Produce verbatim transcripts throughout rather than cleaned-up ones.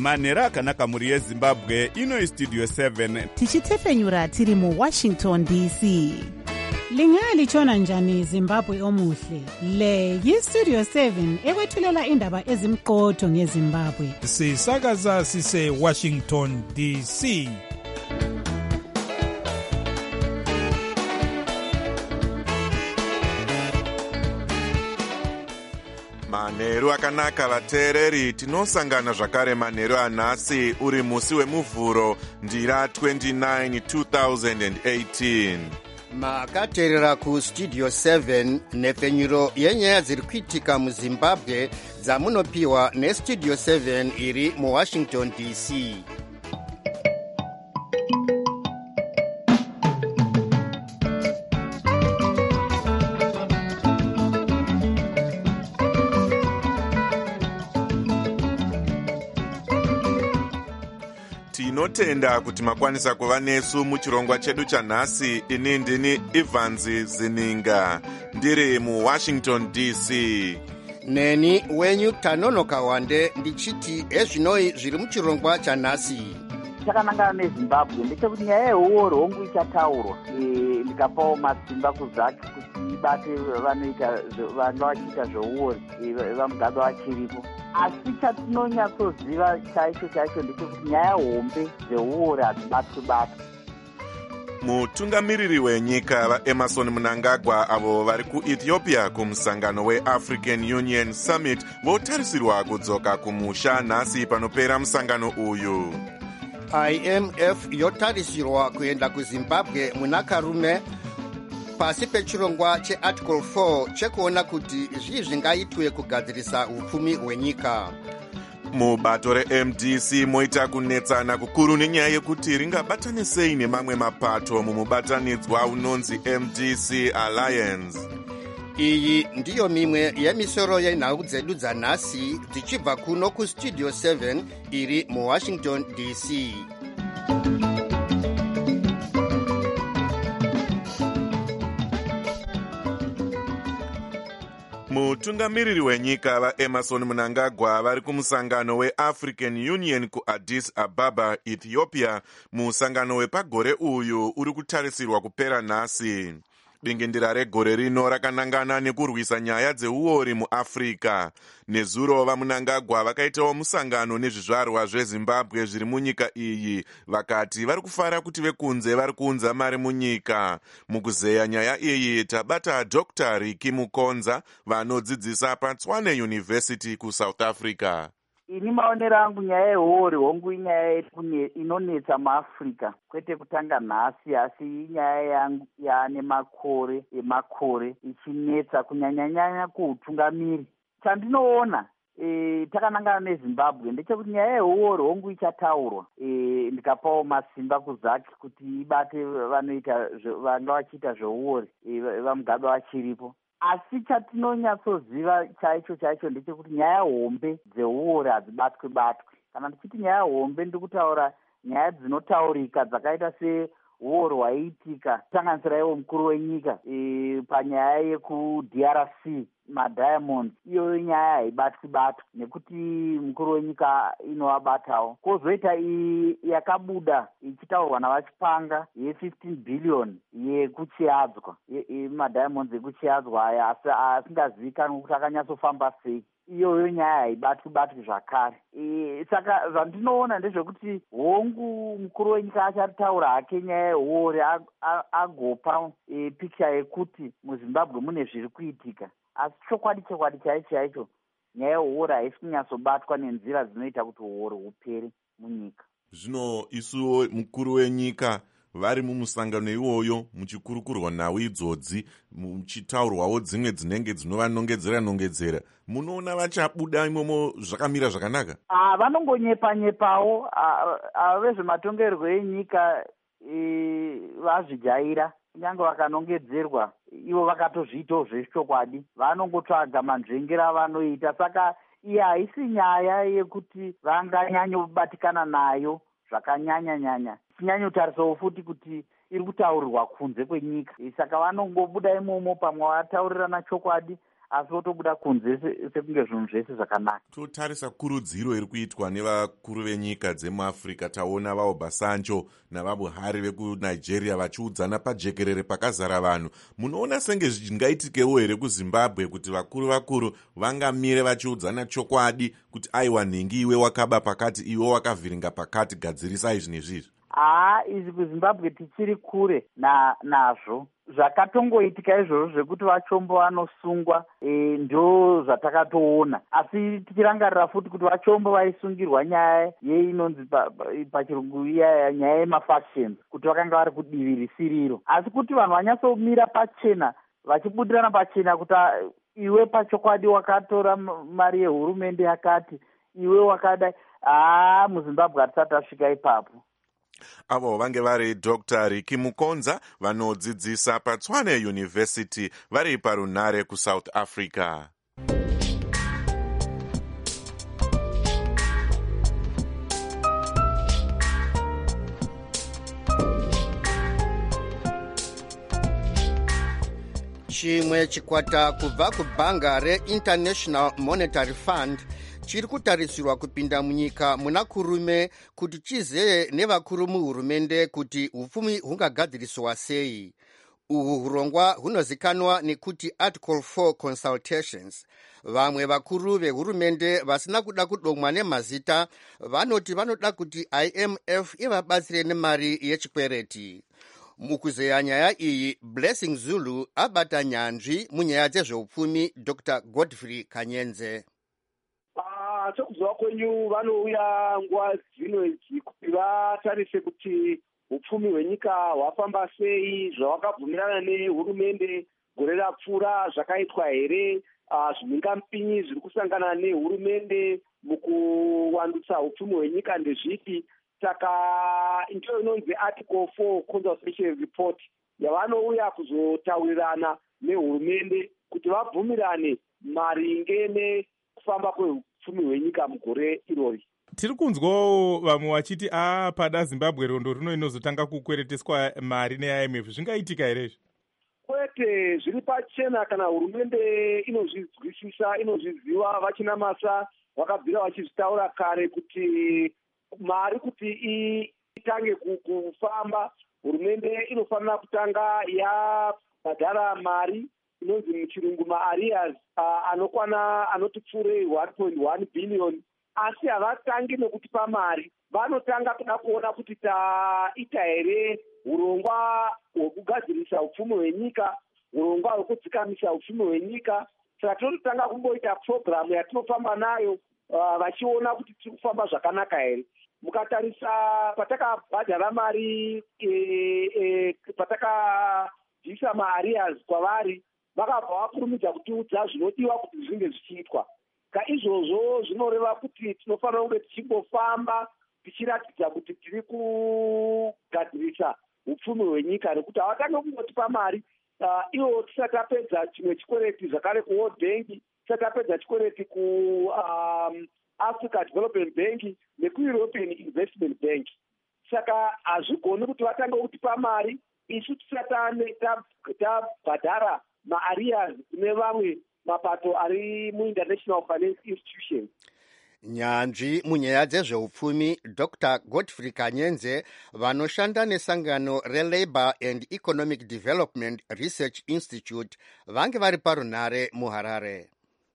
manhero akanaka mhuri yezimbabwe. Ino istudio seven tichitefenyura tiri muwashington D C. Lingalitshona njani Zimbabwe omuhle? Le yistudio seven ekwethulela indaba ezimqotho ngeZimbabwe. Sisakaza sise Washington D C. Manheru akanaka vateereri, tinosangana zvakare manheru anhasi uri musi wemuvhuro ndira twenty-nine two thousand eighteen. Makateerera ku studio seven nepfenyuro yenyaya dziri kuitika muZimbabwe dzamunopiwa nestudio seven iri muWashington D C. Tinotenda kuti makwanisa kuva nesu muchirongwa chedu chanhasi. Ini ndini Ivanzi Zininga ndiri muWashington D C. Neni wenyu Tanonoka Wande ndichiti ezvinoi zviri muchirongwa chanhasi. Chakanangana neZimbabwe ndechekuti nyaya yehuoro hongu ichataurwa. Ndikapawo masimba kuzaki kuti ibate vanoita vanga vachiita zvehuoro vamugabe vachiripo. Asi chatinonyatsoziva chaicho chaicho ndechekuti nyaya hombe dzehuoro hadzibatwi batwi. Mutungamiriri wenyika vaEmerson Mnangagwa avo vari kuEthiopia kumusangano weAfrican Union Summit votarisirwa kudzoka kumusha nhasi panopera musangano uyu. I M F yotarisirwa kuenda kuZimbabwe munakarume pasi pechirongwa chearticle four chekuona kuti zvii zvingaitwe kugadzirisa upfumi hwenyika. Mubato reM D C moita kunetsana kukuru nenyaya yekuti ringabatane sei nemamwe mapato mumubatanidzwa unonzi M D C Alliance. Iyi ndiyo mimwe yemisoro yenhau dzedu dzanhasi dzichibva kuno kustudio seven iri muWashington D C. Mutungamiriri wenyika vaEmerson Mnangagwa vari kumusangano weAfrican Union kuAddis Ababa, Ethiopia. Musangano wepagore uyu uri kutarisirwa kupera nhasi. Dingindira regore rino rakanangana nekurwisa nyaya dzeuori muAfrica. Nezuro vaMnangagwa vakaitawo musangano nezvizvarwa zveZimbabwe zviri munyika iyi. Vakati vari kufara kuti vekunze vari kuunza mari munyika. Mukuzeya nyaya iyi tabata Doctor Riki Mukonza vanodzidzisa paTshwane University kuSouth Africa. Ini maonero angu nyaya yehuori hongu inyaya inonetsa muAfrica, kwete kutanga nhasi asi inyaya yangu yaane makore emakore ichinetsa kunyanyanyanya kuutungamiri. Chandinoona e, takanangana neZimbabwe ndechekuti nyaya yehuori hongu ichataurwa. E, ndikapawo masimba kuzaki kuti ibate vanoita vanga vachiita zvehuori e, vamugabe vachiripo. Asi chatinonyatsoziva chaicho chaicho ndechekuti nyaya hombe dzehuori hadzibatwi batwi. Kana ndichiti nyaya hombe ndikutaura nyaya dzinotaurika dzakaita sehuori hwaiitika kusanganisira iwo mukuru wenyika e, panyaya yekuD R C maDiamonds. Iyo nyaya haibatwi batwi nekuti mukuru wenyika inovabatawo. Kozoita iyi yakabuda ichitaurwa navachipanga ye15 billion yekuchiadzwa maDiamonds ekuchiadzwa aya asingazivikanwi kuti akanyatsofamba sei. Iyoyo nyaya haibatwi batwi zvakare. E, saka zvandinoona ndezvekuti hongu mukuru wenyika achataura hake nyaya yehuori agopa e, picture yekuti muZimbabwe mune zviri kuitika. Asi chokwadi chokwadi chaicho chaicho nyaya yehuori haisi kunyatsobatwa nenzira dzinoita kuti huori hupere munyika. Zvino isuwo mukuru wenyika vari mumusangano iwoyo muchikurukurwa nhau idzodzi muchitaurwawo dzimwe dzinenge dzinovanongedzera nongedzera, munoona vachabuda imomo zvakamira zvakanaka? Ah, vanongonyepa-nyepawo. Ava vezvematongerwo enyika e, vazvijaira. Kunyange vakanongedzerwa ivo vakatozviitawo zvechokwadi, vanongotsvaga manzvengera avanoita. Saka iyi haisi nyaya yekuti vanganyanyobatikana nayo zvakanyanya-nyanya. Tinyanyotarisawo futi kuti iri kutaurirwa kunze kwenyika. Saka vanongobuda imomo, pamwe vataurirana chokwadi asi votobuda kunze sekunge zvinhu zvese zvakanaka. Totarisa kurudziro iri kuitwa nevakuru venyika dzemuafrica. Taona vaObasanjo navabuhari vekunigeria vachiudzana pajekerere pakazara vanhu. Munoona senge zvingaitikewo here kuzimbabwe kuti vakuru vakuru vangamire vachiudzana chokwadi kuti aiwa nhingi iwe wakaba pakati iwe wakavhiringa pakati, gadzirisai zvinhu izvizvi? haa izvi kuzimbabwe tichiri kure na, nazvo zvakatongoitika izvozvo zvekuti vachombo vanosungwa e, ndo zvatakatoona, asi tichirangarira futi kuti vachombo vaisungirwa nyaya yeinonzi pachirungu pa, iya nyaya yemafactions kuti vakanga vari kudivi risiriro, asi kuti vanhu vanyatsomira pachena vachibudirana pachena kuti iwe pachokwadi wakatora mari yehurumende yakati iwe wakadai, haa muzimbabwe hatisati tasvika ipapo. Avo vange vari Doctor Riki Mukonza vanodzidzisa paTshwane University vari parunare kuSouth Africa. chimwe chikwata kubva kubhanga reInternational Monetary Fund chiri kutarisirwa kupinda munyika muna kurume kuti chizeye nevakuru muhurumende kuti upfumi hungagadziriswa sei. Uhu hurongwa hunozikanwa nekuti Article four Consultations. Vamwe vakuru vehurumende vasina kuda kudomwa nemazita vanoti vanoda kuti I M F ivabatsire nemari yechikwereti. Mukuzeya nyaya iyi, Blessing Zulu abata nyanzvi munyaya dzezveupfumi Doctor Godfrey Kanyenze. Sekuziva kwenyu vanouya nguva dzino idzi kuti vatarise kuti upfumi hwenyika hwafamba sei, zvawakabvumirana nehurumende gore rapfuura zvakaitwa here, zvimhingamupinyi zviri kusangana nehurumende mukuwandutsa upfumi hwenyika ndezvipi. Saka ndiyo inonzi Article four Consultation Report yavanouya kuzotaurirana nehurumende kuti vabvumirane maringe nekufamba kweupfumi hwenyika mugore irori. Tiri kunzwawo vamwe vachiti a pada Zimbabwe rondo rino inozotanga kukwereteswa mari ne-I M F. Zvingaitika here izvi? Kwete, zviri pachena kana hurumende inozvizwisisa, inozviziva, vachina masa vakabvira vachizvitaura kare kuti mari kuti itange kufamba hurumende inofanira kutanga yabhadhara mari inonzi muchirungu maarias uh, anokwana anoti pfuurei one point one billion, asi havatangi nekutipa mari, vanotanga kuda kuona kuti taita here urongwa hwekugadzirisa upfumi hwenyika, urongwa hwekudzikamisa upfumi hwenyika. Saka tinotanga kumboita programu yatinofamba nayo uh, vachiona kuti tiri kufamba zvakanaka here. Mukatarisa patakabhadhara mari e, e, patakabvisa maarias kwavari, vakabva vakurumidza kutiudza zvinodiwa kuti zvinge zvichiitwa. Kaizvozvo zvinoreva kuti tinofanira kunge tichingofamba tichiratidza kuti tiri kugadzirisa upfumi hwenyika, nekuti havatange kungotipa mari uh, ivo tisati tapedza chimwe chikwereti zvakare kuWorld Bank, tisati tapedza chikwereti ku um, Africa Development Bank nekuEuropean Investment Bank. Saka hazvigoni kuti vatange kutipa mari isu tisati tabhadhara maarias kune vamwe mapato ari muInternational Finance Institution. Nyanzvi munyaya dzezveupfumi Doctor Godfrey Kanyenze vanoshanda nesangano reLabour and Economic Development Research Institute vange vari parunare muHarare.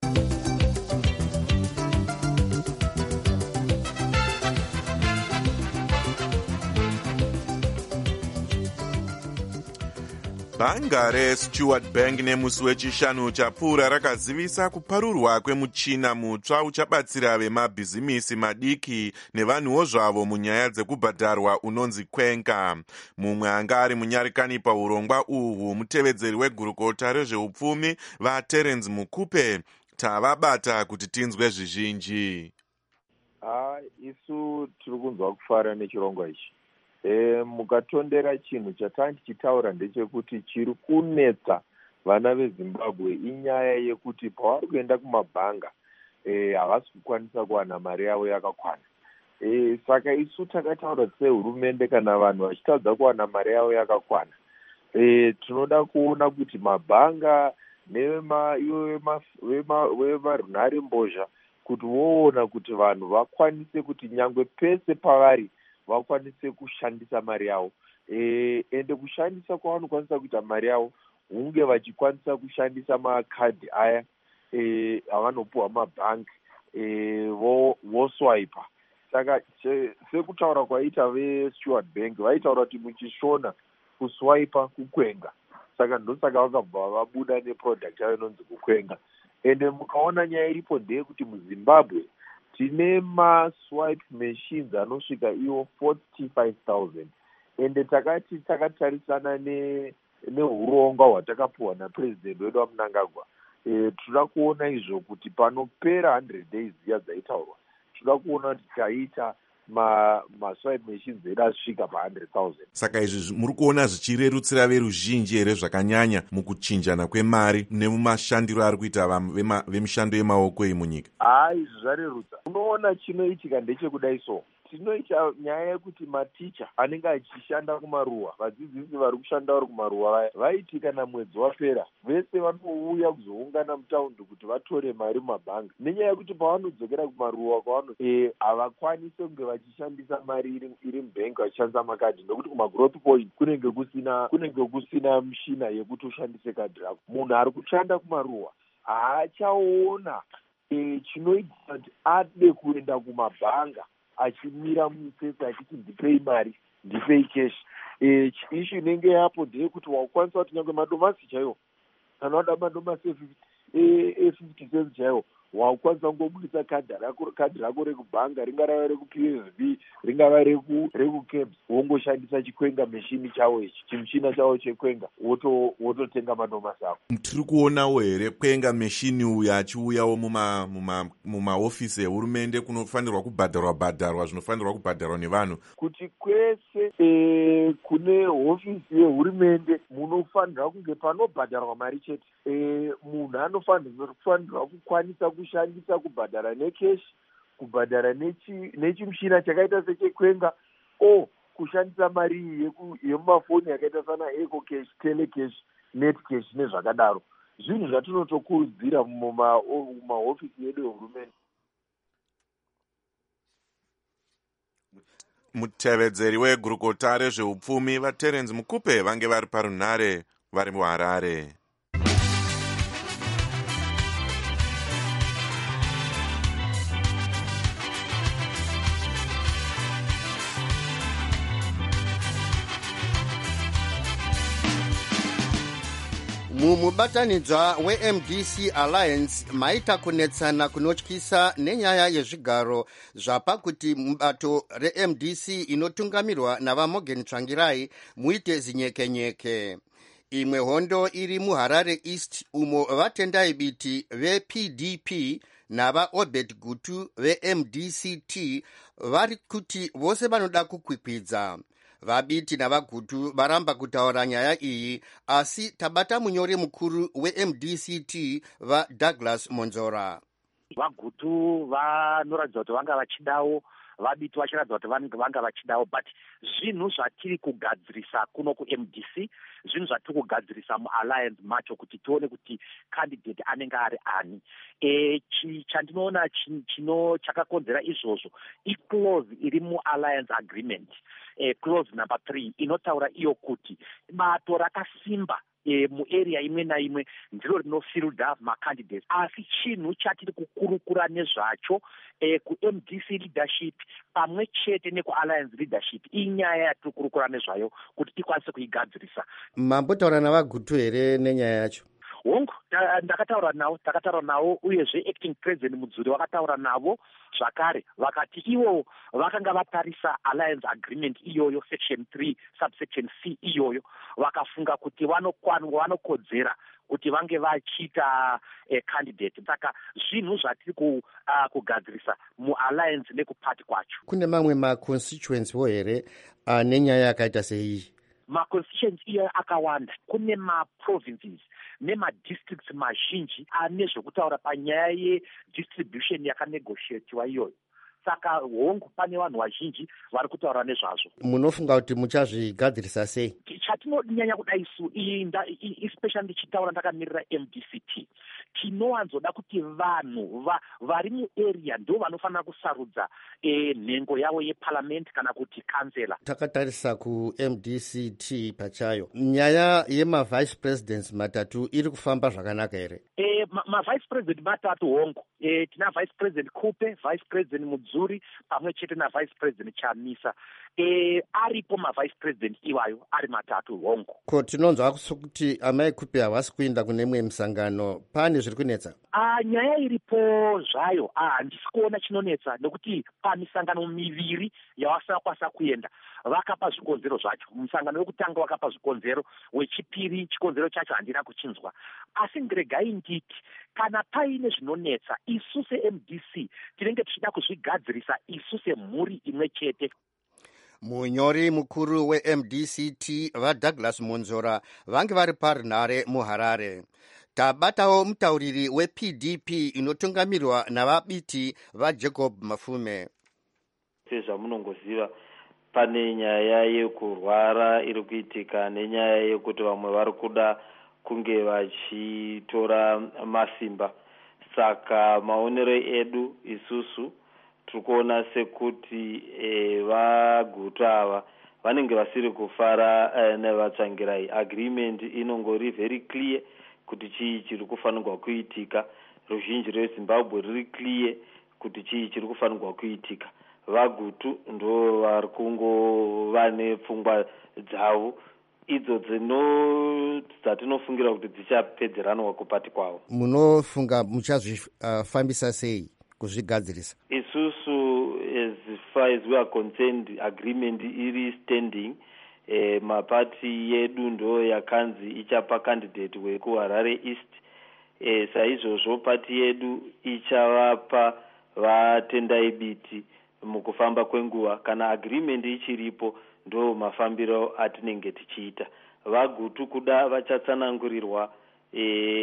Bhanga reStewart Bank nemusi wechishanu chapfuura rakazivisa kuparurwa kwemuchina mutsva uchabatsira vemabhizimisi madiki nevanhuwo zvavo munyaya dzekubhadharwa unonzi Kwenka. Mumwe anga ari munyarikani paurongwa uhwu mutevedzeri wegurukota rezveupfumi vaTerence Mukupe. Tavabata kuti tinzwe zvizhinji. Ah, isu tiri kunzwa kufara nechirongwa ichi. E, mukatondera chinhu chatanga tichitaura ndechekuti chiri kunetsa vana veZimbabwe inyaya yekuti pavari kuenda kumabhanga e, havasi kukwanisa kuwana mari yavo yakakwana. E, saka isu takataura sehurumende kana vanhu vachitadza kuwana mari yavo yakakwana, e, tinoda kuona kuti mabhanga nevemarunhare mbozha kuti voona kuti vanhu vakwanise kuti nyangwe pese pavari vakwanise kushandisa mari yavo. E, ende kushandisa kwavanokwanisa kuita mari yavo hunge vachikwanisa kushandisa makadhi aya e, avanopuhwa mabhanki e, voswaipa. Saka sekutaura kwaita veSteward Bank vaitaura kuti muchishona kuswaipa kukwenga. Saka ndosaka vakabva vabuda neproduct yavo inonzi kukwenga. Ende mukaona nyaya iripo ndeyekuti muZimbabwe tine maswipe machines anosvika iwo forty-five thousand. Ende takati takatarisana ne neurongwa hwatakapuhwa napresident wedu waMnangagwa, e, tinoda kuona izvo kuti panopera one hundred days dziya dzaitaurwa tinoda kuona kuti taita ma maswipe machines edu asvika pa one hundred thousand. Saka izvi muri kuona zvichirerutsira veruzhinji here zvakanyanya mukuchinjana kwemari nemumashandiro ari kuita vemishando yemaoko iyi munyika? Ah, izvi zvarerutsa. Unoona chinoitika ndechekudai so tinoita nyaya yekuti maticha anenge achishanda kumaruwa, vadzidzisi vari kushanda vari kumaruwa vaya vaiti kana mwedzi wapera vese vanouya kuzoungana mutaundi kuti vatore mari mumabhangi, nenyaya yekuti pavanodzokera kumaruwa kwavano e, havakwanisi kunge vachishandisa mari iri, iri mubhengi vachishandisa makadhi, nokuti kumagrowth point kunenge kusina kunenge kusina mishina yekuti ushandise kadhi rako. Munhu ari kushanda kumaruwa haachaona e, chinoita kuti ade kuenda kumabhanga achimira mutsetse achiti ndipei mari ndipei cash. E, ishu inenge yapo ndeyekuti wakwanisa kuti nyangwe madomasi chaiwo kana wada madomasi e-fifty cents chaiwo wakwanisa kungobudisa kadhi rako kadhi rako rekubhanga, ringava rekuP S B ringava reku rekukebs, wongoshandisa chikwenga meshini chavo ichi chimuchina chavo chekwenga woto wototenga madomasi ako. Tiri kuonawo here kwenga meshini uyu achiuyawo muma muma mumaofisi ehurumende kunofanirwa kubhadharwa bhadharwa zvinofanirwa kubhadharwa nevanhu, kuti kwese e, kune hofisi yehurumende munofanirwa kunge panobhadharwa mari chete. E, munhu anofanirwa kufanirwa kukwanisa kushandisa kubhadhara nekeshi, kubhadhara nechimushina chakaita sechekwenga, o kushandisa mari iyi yemumafoni yakaita sana eco cash, telecash, netcash nezvakadaro. Zvinhu zvatinotokurudzira mumahofisi edu ehurumende. Mutevedzeri wegurukota rezveupfumi vaTerence Mukupe vange vari parunhare vari muHarare. mumubatanidzwa weM D C Alliance maita kunetsana kunotyisa nenyaya yezvigaro zvapa kuti mubato reM D C inotungamirwa navaMorgan Tsvangirai muite zinyekenyeke. Imwe hondo iri muHarare East umo vatendai biti veP D P nava Obed Gutu veM D C T vari kuti vose vanoda kukwikwidza. Vabiti navagutu varamba kutaura nyaya iyi, asi tabata munyori mukuru weM D C T vaDouglas Monzora. Vagutu vanoratidza kuti vanga vachidawo, vabiti vachiratidza kuti vanga vachidawo, but zvinhu zvatiri kugadzirisa kuno kuM D C, zvinhu zvatiri kugadzirisa mualliance macho kuti tione kuti candidate anenge ari ani. E, chandinoona chino chakakonzera izvozvo iclause iri mualliance agreement. E, clause number three inotaura iyo kuti bato rakasimba e, muarea imwe naimwe ndiro rinofilda macandidates, asi chinhu chatiri kukurukura nezvacho e, kuM D C leadership pamwe chete nekualliance leadership inyaya yatiri kurukura nezvayo kuti tikwanise kuigadzirisa. Mambotaura navagutu here nenyaya yacho? Hongu, ndakataura navo, takataura navo, uyezve acting president Mudzuri wakataura navo zvakare, vakati ivo vakanga vatarisa alliance agreement iyoyo section three subsection C iyoyo, vakafunga kuti vanokodzera kuti vange vachiita eh, candidate. Saka zvinhu zvatiri ku, uh, kugadzirisa mualliance nekupati kwacho. Kune mamwe maconstituency vo here uh, nenyaya yakaita sei? Maconstituency iyo akawanda. Kune maprovinces nemadistricts mazhinji ane zvekutaura panyaya yedistribution yakanegotiatiwa iyoyo. saka hongu pane vanhu vazhinji vari kutaura nezvazvo. Munofunga kuti muchazvigadzirisa sei? Chatinonyanya kuda isu especially ndichitaura ndakamirira M D C T, tinowanzoda kuti vanhu vari muarea ndo vanofanira kusarudza nhengo yavo yeparliament kana kuti kansela. Takatarisa ku M D C T pachayo, nyaya yema-vice presidents matatu iri kufamba zvakanaka here? Eh, ma-vice president matatu hongu. Eh, tina vice president Kupe, vice president Mudzuri, pamwe chete na vice president Chamisa. Eh, aripo ma-vice president iwayo ari matatu hongu. Ko tinonzwa kuti amai Kupe havasi kuenda kune mwe musangano, pane zviri kunetsa? Ah, nyaya iripo zvayo. Ah, handisi kuona chinonetsa nekuti pamisangano miviri yavasakwanisa kuenda vakapa zvikonzero zvacho. Musangano wekutanga wakapa zvikonzero, wechipiri chikonzero chacho handina kuchinzwa. Asi ndiregai nditi kana paine zvinonetsa isu se-M D C tinenge tichida kuzvigadzirisa isu semhuri imwe chete. Munyori mukuru we-M D C T vaDouglas Monzora vange vari paRunare muHarare. Tabatawo mutauriri we-P D P inotungamirwa navabiti vaJacob Mafume. Sezvamunongoziva pane nyaya yekurwara iri kuitika nenyaya yekuti vamwe vari kuda kunge vachitora masimba. Saka maonero edu isusu turikuona sekuti e, vaguta ava vanenge vasiri kufara e, nevatsvangirai. Agreement inongori very clear kuti chii chiri kufanirwa kuitika. Ruzhinji rweZimbabwe riri clear kuti chii chiri kufanirwa kuitika. Vagutu ndo vari kungova nepfungwa dzavo idzo dzino dzatinofungira kuti dzichapedzeranwa kupati kwavo. Munofunga muchazvifambisa uh, sei kuzvigadzirisa? Isusu as far as we are concerned, agreement iri standing. E, mapati yedu ndo yakanzi ichapa candidate wekuHarare East. E, saizvozvo pati yedu ichavapa vatendai biti mukufamba kwenguva. Kana agreement ichiripo ndo mafambiro atinenge tichiita. Vagutu kuda vachatsanangurirwa e,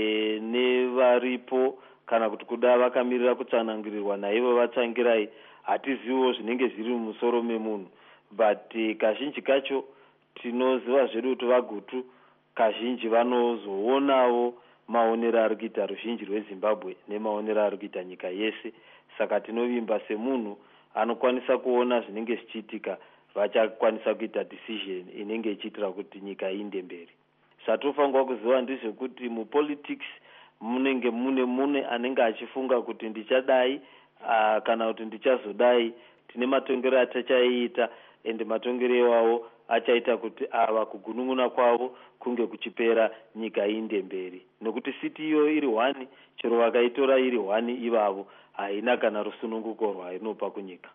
nevaripo kana kuti kuda vakamirira kutsanangurirwa naivo vatsangirai. Hatizivo zvinenge zviri mumusoro memunhu, but e, kazhinji kacho tinoziva zvedu kuti vagutu kazhinji vanozoonawo maonero ari kuita ruzhinji rweZimbabwe nemaonero ari kuita nyika yese. Saka tinovimba semunhu anokwanisa kuona zvinenge zvichiitika vachakwanisa kuita decision inenge ichiitira kuti nyika iende mberi. Zvatofanirwa kuziva ndezvekuti mupolitics munenge mune mune anenge achifunga kuti ndichadai uh, kana kuti ndichazodai. Tine matongero atachaita ende matongero iwawo achaita kuti ava kugunun'una kwavo kunge kuchipera nyika iende mberi. Nokuti siti iyo iri hwani, chero vakaitora iri hwani ivavo, haina kana rusununguko rwainopa kunyika.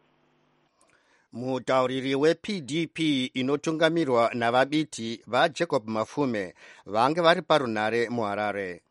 Mutauriri we-P D P inotungamirwa navabiti vaJacob Mafume vange vari paRunare muHarare.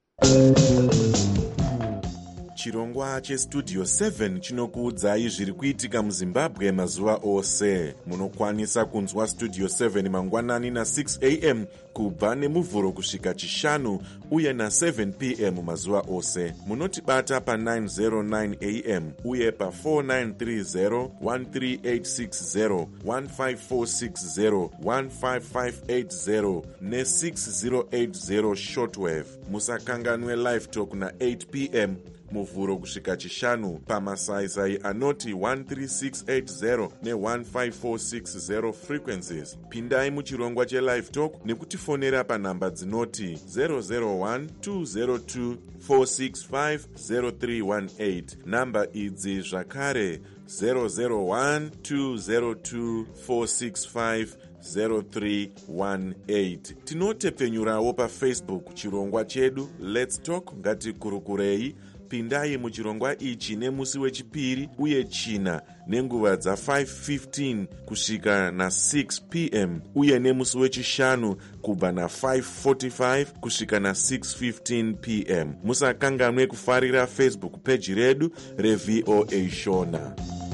Chirongwa chestudio seven chinokuudzai zviri kuitika muZimbabwe mazuva ose. Munokwanisa kunzwa studio seven mangwanani na six a m kubva nemuvhuro kusvika chishanu uye na seven p m mazuva ose. Munotibata pa nine oh nine a m uye pa four nine three zero, one three eight six zero, one five four six zero, one five five eight zero ne six zero eight zero shortwave. Musakanganwe live talk na eight p m muvhuro kusvika chishanu pamasaisai anoti one three six eight zero ne one five four six zero frequencies. Pindai muchirongwa chelive talk nekutifonera panhamba dzinoti zero zero one two zero two four six five zero three one eight. Namba idzi zvakare zero zero one two zero two four six five zero three one eight. Tinotepfenyurawo paFacebook chirongwa chedu Let's Talk Ngatikurukurei. Pindai muchirongwa ichi nemusi wechipiri uye china nenguva dza five fifteen kusvika na six p m uye nemusi wechishanu kubva na five forty-five kusvika na six fifteen p m. Musakanganwe kufarira Facebook page redu reV O A Shona.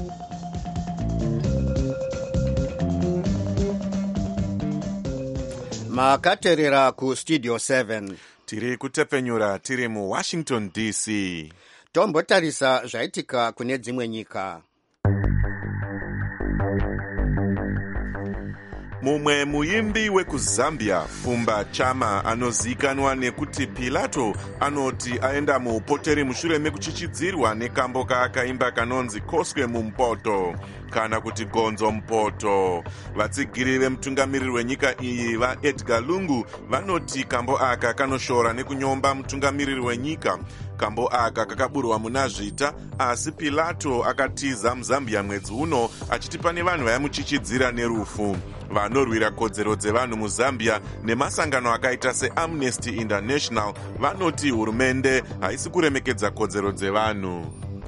Makaterera ku studio seven. Tiri kutepfenyura tiri mu Washington D C. Tombotarisa zvaitika kune dzimwe nyika. Mumwe muimbi wekuzambia Fumba Chama anozikanwa nekuti Pilato anoti aenda muupoteri mushure mekuchichidzirwa nekambo kaakaimba kanonzi Koswe Mumpoto kana kuti Gonzo Mpoto. Vatsigiri vemutungamiriri wenyika iyi vaEdgar Lungu vanoti kambo aka kanoshora nekunyomba mutungamiriri wenyika. Kambo aka kakaburwa muna zvita, asi Pilato akatiza muZambia mwedzi uno achiti pane vanhu vayamuchichidzira nerufu. Vanorwira kodzero dzevanhu muZambia nemasangano akaita seAmnesty International vanoti hurumende haisi kuremekedza kodzero dzevanhu.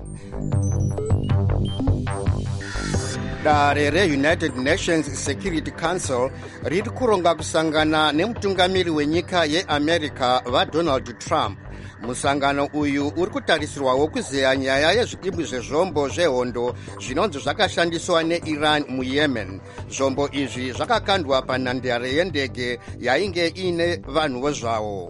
Dare reUnited Nations Security Council riri kuronga kusangana nemutungamiri wenyika yeAmerica vaDonald Trump. Musangano uyu uri kutarisirwawo kuzeya nyaya yezvidimbu zvezvombo zvehondo zvinonzi zvakashandiswa neIran muYemen. Zvombo izvi zvakakandwa panhandare yendege yainge ine vanhuwo zvavo.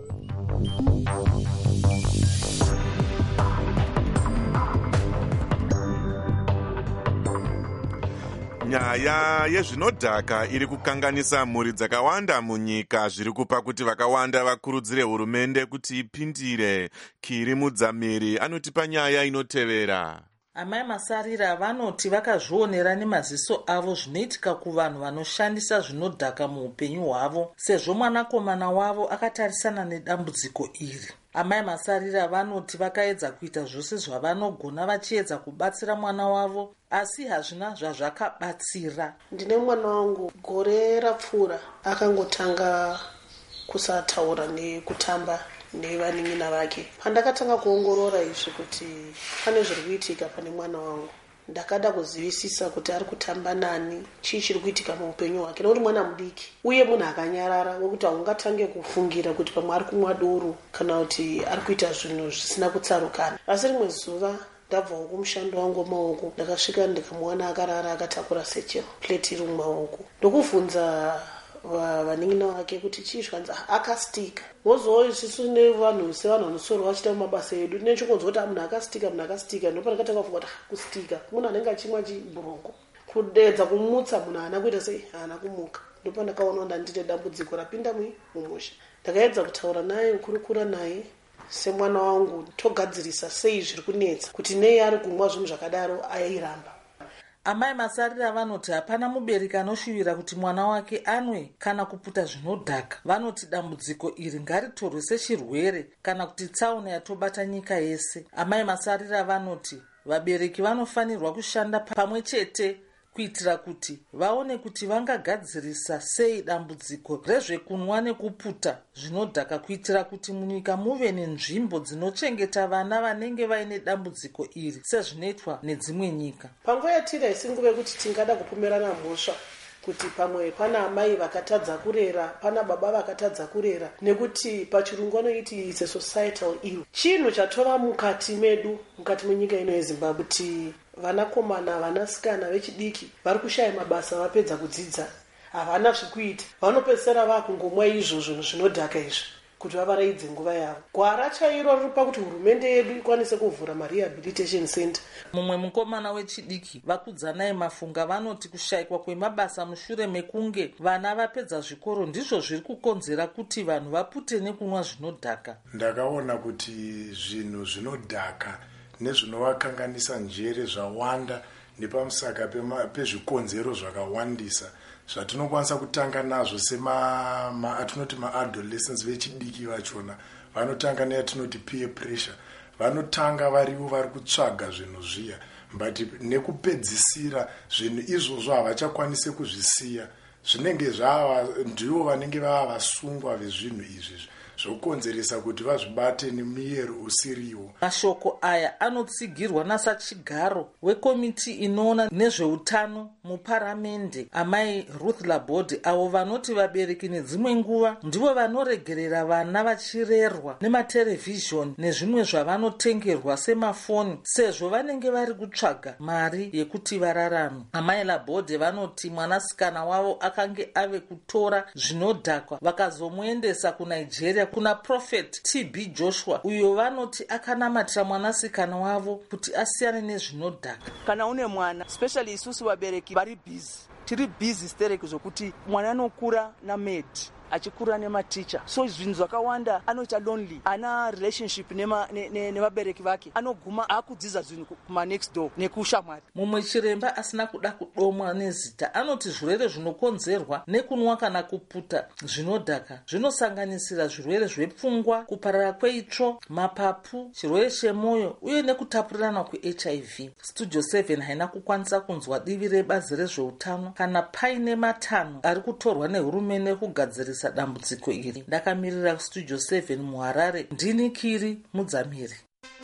Nyaya yezvinodhaka iri kukanganisa mhuri dzakawanda munyika, zviri kupa kuti vakawanda vakurudzire hurumende kuti ipindire. Kiri Mudzamiri anotipa nyaya inotevera. Amai Masarira vanoti vakazvionera nemaziso avo zvinoitika kuvanhu vanoshandisa zvinodhaka muupenyu hwavo, sezvo mwanakomana wavo akatarisana nedambudziko iri. Amai Masarira vanoti vakaedza kuita zvose zvavanogona vachiedza kubatsira mwana wavo, asi hazvina zvazvakabatsira. Ndine mwana wangu gore rapfuura akangotanga kusataura nekutamba nevanin'ina vake. Pandakatanga kuongorora izvi kuti pane zviri kuitika pane mwana wangu, ndakada kuzivisisa kuti ari kutamba nani, chii chiri kuitika muupenyu hwake, nekuti mwana mudiki uye munhu akanyarara wekuti haungatange kufungira kuti pamwe ari kumwa doro kana kuti ari kuita zvinhu zvisina kutsarukana. Asi rimwe zuva ndabvawo kumushando wangu wemaoko, ndakasvika ndikamuwana akarara akatakura sechero pleti iri mumaoko. Ndokubvunza vanin'ina vake kuti chii zvanzi akastika. Mozowo isusu nevanhu sevanhu vanosoro vachita mabasa edu nechikonzwa kuti munhu akastika munhu akastika ndopanakatanga kufunga kuti kustika munhu anenge achimwa chibhuroko, kudedza kumutsa munhu haana kuita sei, haana kumuka. Ndopandakaona ndandine dambudziko rapinda mumusha. Ndakaedza kutaura naye, kukurukura naye semwana wangu, togadzirisa sei zviri kunetsa kuti nei ari kumwa zvinhu zvakadaro airamba. Amai Masarira vanoti hapana mubereki anoshuvira kuti mwana wake anwe kana kuputa zvinodhaka. Vanoti dambudziko iri ngaritorwe sechirwere kana kuti tsaona yatobata nyika yese. Amai Masarira vanoti vabereki vanofanirwa kushanda pamwe chete kuitira kuti vaone kuti vangagadzirisa sei dambudziko rezvekunwa nekuputa zvinodhaka, kuitira kuti munyika muve nenzvimbo dzinochengeta vana vanenge vaine dambudziko iri sezvinoitwa nedzimwe nyika. Panguva yatiri isinguve kuti tingada kupomerana mhosva kuti pamwe pana amai vakatadza kurera, pana baba vakatadza kurera, nekuti pachirungu vanoiti is a societal ill. Chinhu chatova mukati medu, mukati menyika ino yeZimbabwe, kuti vanakomana vanasikana vechidiki vari kushaya mabasa vapedza kudzidza, havana zvekuita, vanopedzisira vakungomwa izvo zvinhu zvinodhaka izvi kuti vavaraidze nguva yavo. Gwara chairo riri pakuti hurumende yedu ikwanise kuvhura marehabilitation center. Mumwe mukomana wechidiki vakudzanai Mafunga vanoti kushayikwa kwemabasa mushure mekunge vana vapedza zvikoro ndizvo zviri kukonzera kuti vanhu vapute nekunwa zvinodhaka. Ndakaona kuti zvinhu zvinodhaka nezvinovakanganisa njere zvawanda nepamusaka pezvikonzero zvakawandisa zvatinokwanisa kutanga nazvo sema atinoti maadolescents vechidiki vachona vanotanga neyatinoti peer pressure, vanotanga varivo vari kutsvaga zvinhu zviya, but nekupedzisira zvinhu izvozvo havachakwanise kuzvisiya, zvinenge zvava ndivo vanenge vava vasungwa vezvinhu izvi zvokonzeresa kuti vazvibate nemiyero usiriwo. Mashoko aya anotsigirwa nasachigaro wekomiti inoona nezveutano muparamende amai Ruth Labode, avo vanoti vabereki nedzimwe nguva ndivo vanoregerera vana vachirerwa nematerevhizhoni nezvimwe zvavanotengerwa semafoni, sezvo vanenge vari kutsvaga mari yekuti vararame. Amai Labode vanoti mwanasikana wavo vakange ave kutora zvinodhakwa vakazomuendesa kunigeria kuna Prophet T B Joshua, uyo vanoti akanamatira mwanasikana wavo kuti asiyane nezvinodhaka. Kana une mwana, especially isusu vabereki vari busy, tiri busy stereki zvokuti mwana anokura namaid achikura nematicha, so zvinhu zvakawanda anoita lonely, ana relationship nevabereki ne, ne vake, anoguma akudziza zvinhu kuma next door nekushamwari. Mumwe chiremba asina kuda kudomwa nezita anoti zvirwere zvinokonzerwa nekunwa kana kuputa zvinodhaka zvinosanganisira zvirwere zvepfungwa, kuparara kweitsvo, mapapu, chirwere chemwoyo uye nekutapurirana kwe-H I V. Studio seven haina kukwanisa kunzwa divi rebazi rezveutano kana paine matanho ari kutorwa nehurumende kugadzirisa dambudziko iri. Ndakamirira Studio seven muHarare, ndini Kiri Mudzamiri.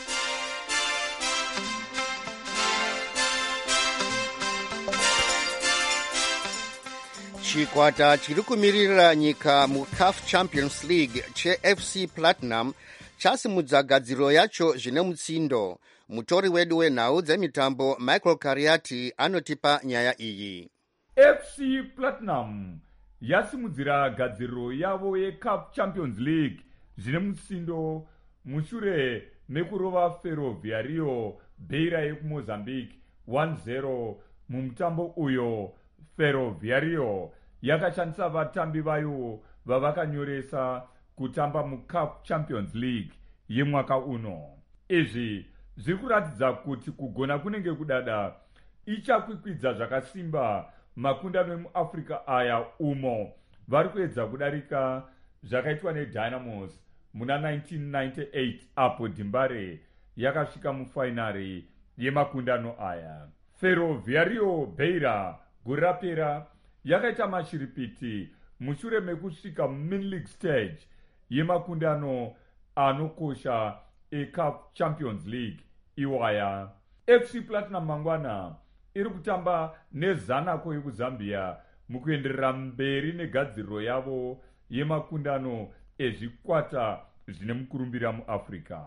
chikwata chiri kumirira nyika muCAF Champions League cheF C Platinum chasimudza gadziro yacho zvine mutsindo. Mutori wedu wenhau dzemitambo Michael Kariati anotipa nyaya iyi. F C Platinum yasimudzira gadziriro yavo yeCAF Champions League zvine mutsindo mushure mekurova Ferroviario Beira yekuMozambique one zero mumutambo uyo. Ferroviario yakashandisa vatambi vayo vavakanyoresa kutamba muCAF Champions League yemwaka uno. Izvi zviri kuratidza kuti kugona kunenge kudada ichakwikwidza zvakasimba makundano emuAfrica aya umo vari kuedza kudarika zvakaitwa neDynamos muna nineteen ninety-eight apo Dimbare yakasvika mufainari yemakundano aya. Ferroviario Beira gore rapera yakaita mashiripiti mushure mekusvika mid-league stage yemakundano anokosha eCAF Champions League iwaya. F C Platinum mangwana iri kutamba neZanaco yekuZambia mukuenderera mberi negadziriro yavo yemakundano ezvikwata zvine mukurumbira muAfrica.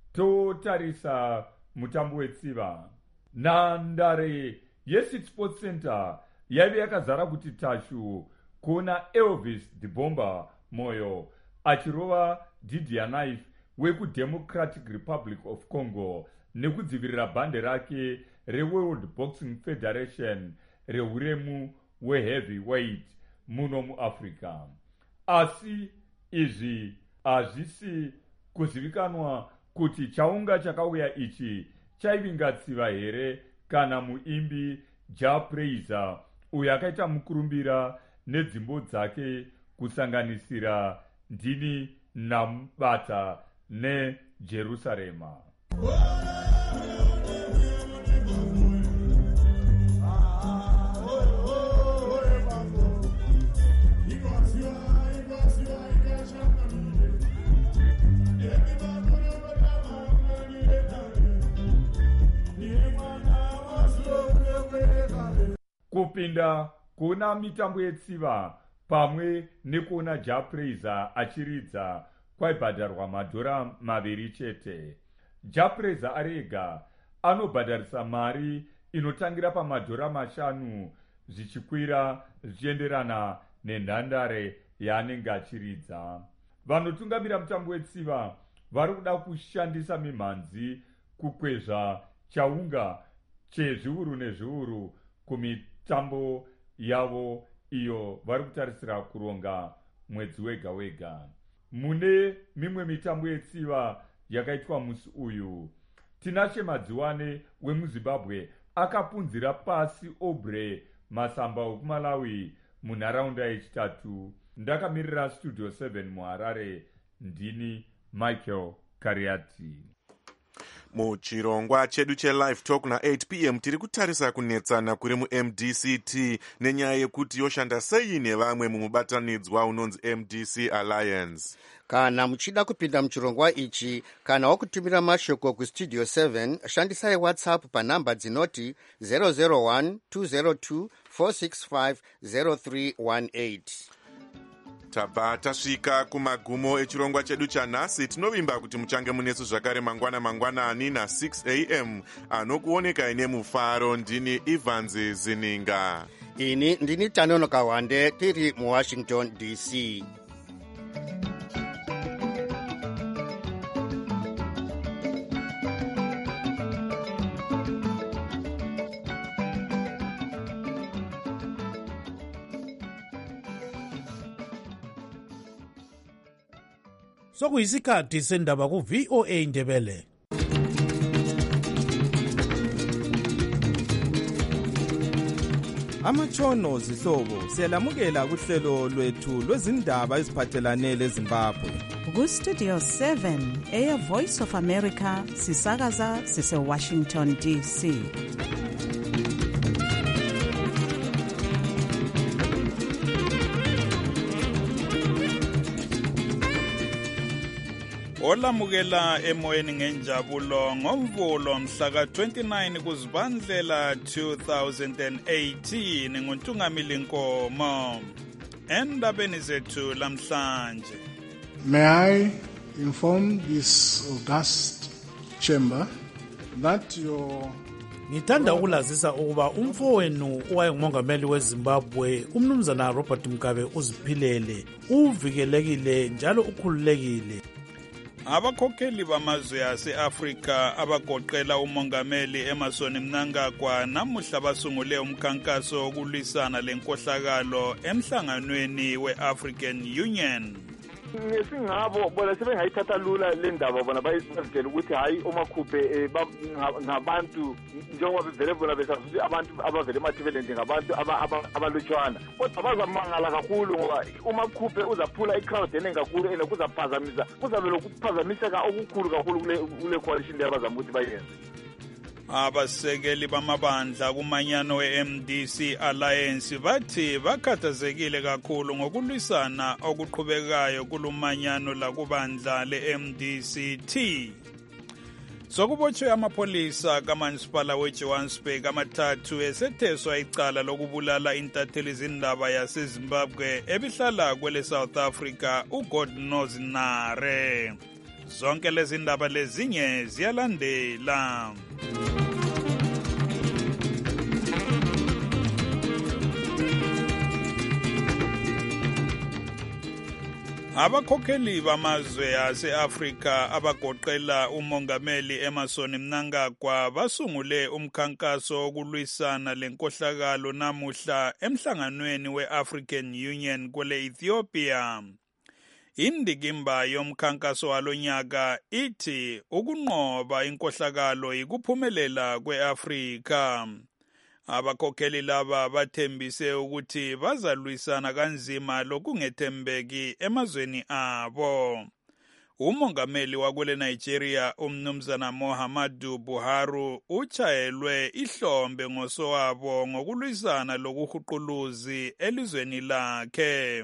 Totarisa mutambo wetsiva. Nhandare yeCity Sports Center yaive yakazara kuti tashu kuona Elvis Dibomba Moyo achirova Didier Knife wekuDemocratic Republic of Congo nekudzivirira bhande rake reWorld Boxing Federation rehuremu weheavyweight muno muAfrica. Asi izvi hazvisi kuzivikanwa kuti chaunga chakauya ichi chaivingatsiva here kana muimbi Ja Praiser uyo akaita mukurumbira nedzimbo dzake kusanganisira Ndini Nambata neJerusarema. Kupinda kuona mitambo yetsiva pamwe nekuona Ja Praiser achiridza kwaibhadharwa madhora maviri chete. Ja Praiser arega anobhadharisa mari inotangira pamadhora mashanu zvichikwira zvichienderana nenhandare yaanenge achiridza. Vanotungamira mutambo wetsiva vari kuda kushandisa mimhanzi kukwezva chaunga chezviuru nezviuru kumitambo yavo iyo vari kutarisira kuronga mwedzi wega wega. Mune mimwe mitambo yetsiva yakaitwa musi uyu, Tinashe Madziwane wemuZimbabwe akapunzira pasi Obre Masamba wekuMalawi munharaunda yechitatu. Ndakamirira Studio seven muHarare, ndini Michael Kariati. Muchirongwa chedu chelive talk na eight p m tiri kutarisa kunetsana kuri muM D C T nenyaya yekuti yoshanda sei nevamwe mumubatanidzwa unonzi M D C Alliance. Kana muchida kupinda muchirongwa ichi kana wakutumira mashoko kustudio seven, shandisai WhatsApp panamba dzinoti zero zero one two zero two four six five zero three one eight. Tabva tasvika kumagumo echirongwa chedu chanhasi. Tinovimba kuti muchange munesu zvakare mangwana mangwanani na six a m anokuonekai nemufaro. Ndini Evans Zininga. ini ndini Tanono Kawande tiri mu Washington D C. Sokuyisikhathi sendaba ku V O A Ndebele. Amatshono zihlobo siyalamukela kuhlelo lwethu lwezindaba eziphathelane leZimbabwe. Ku Studio seven eya Voice of America sisakaza sise Washington D C. Olamukela emoyeni ngenjabulo ngomvulo mhla ka twenty-nine kuZibandlela two thousand eighteen nguNtungamili Nkomo. Endabeni zethu lamhlanje. May I inform this august chamber that your Ngithanda ukulazisa ukuba umfowenu owayengumongameli weZimbabwe umnumzana Robert Mugabe uziphilele, uvikelekile njalo ukhululekile. Abakhokheli bamazwe ase-Afrika abagoqela umongameli Emmerson Mnangagwa namuhla basungule umkhankaso wokulwisana lenkohlakalo emhlanganweni we-African Union. Ngesingabo bona sebengayithatha lula le ndaba bona bayizitshela ukuthi hayi umakhuphe ngabantu njengoba bevele bona besazi abantu abavele emathibeleni ngabantu abalutshwana, kodwa bazamangala kakhulu ngoba umakhuphe uzaphula icrowd eningi kakhulu ene kuzaphazamisa kuzabe lokuphazamiseka okukhulu kakhulu kule coalition leyo bazama ukuthi bayenze. Abasekeli bamabandla kumanyano we-M D C Alliance bathi bakhathazekile kakhulu ngokulwisana okuqhubekayo kulumanyano lakubandla le-M D C T. Sokubotshwe amapolisa kamasipala weJohannesburg amathathu esetheswa icala lokubulala intatheli zindaba yaseZimbabwe ebihlala kwele South Africa uGodnoz Nare. Zonke lezi ndaba lezinye ziyalandela. Abakhokheli bamazwe ase-Afrika abagoqela umongameli Emmerson Mnangagwa basungule umkhankaso wokulwisana lenkohlakalo namuhla emhlanganweni we-African Union kwele Ethiopia. Indikimba yomkhankaso walonyaka ithi ukunqoba inkohlakalo ikuphumelela kwe-Afrika. Abakhokheli laba bathembise ukuthi bazalwisana kanzima lokungethembeki emazweni abo. Umongameli wakwele Nigeria umnumzana Muhammadu Buhari uchayelwe ihlombe ngosowabo ngokulwisana lokuhuquluzi elizweni lakhe.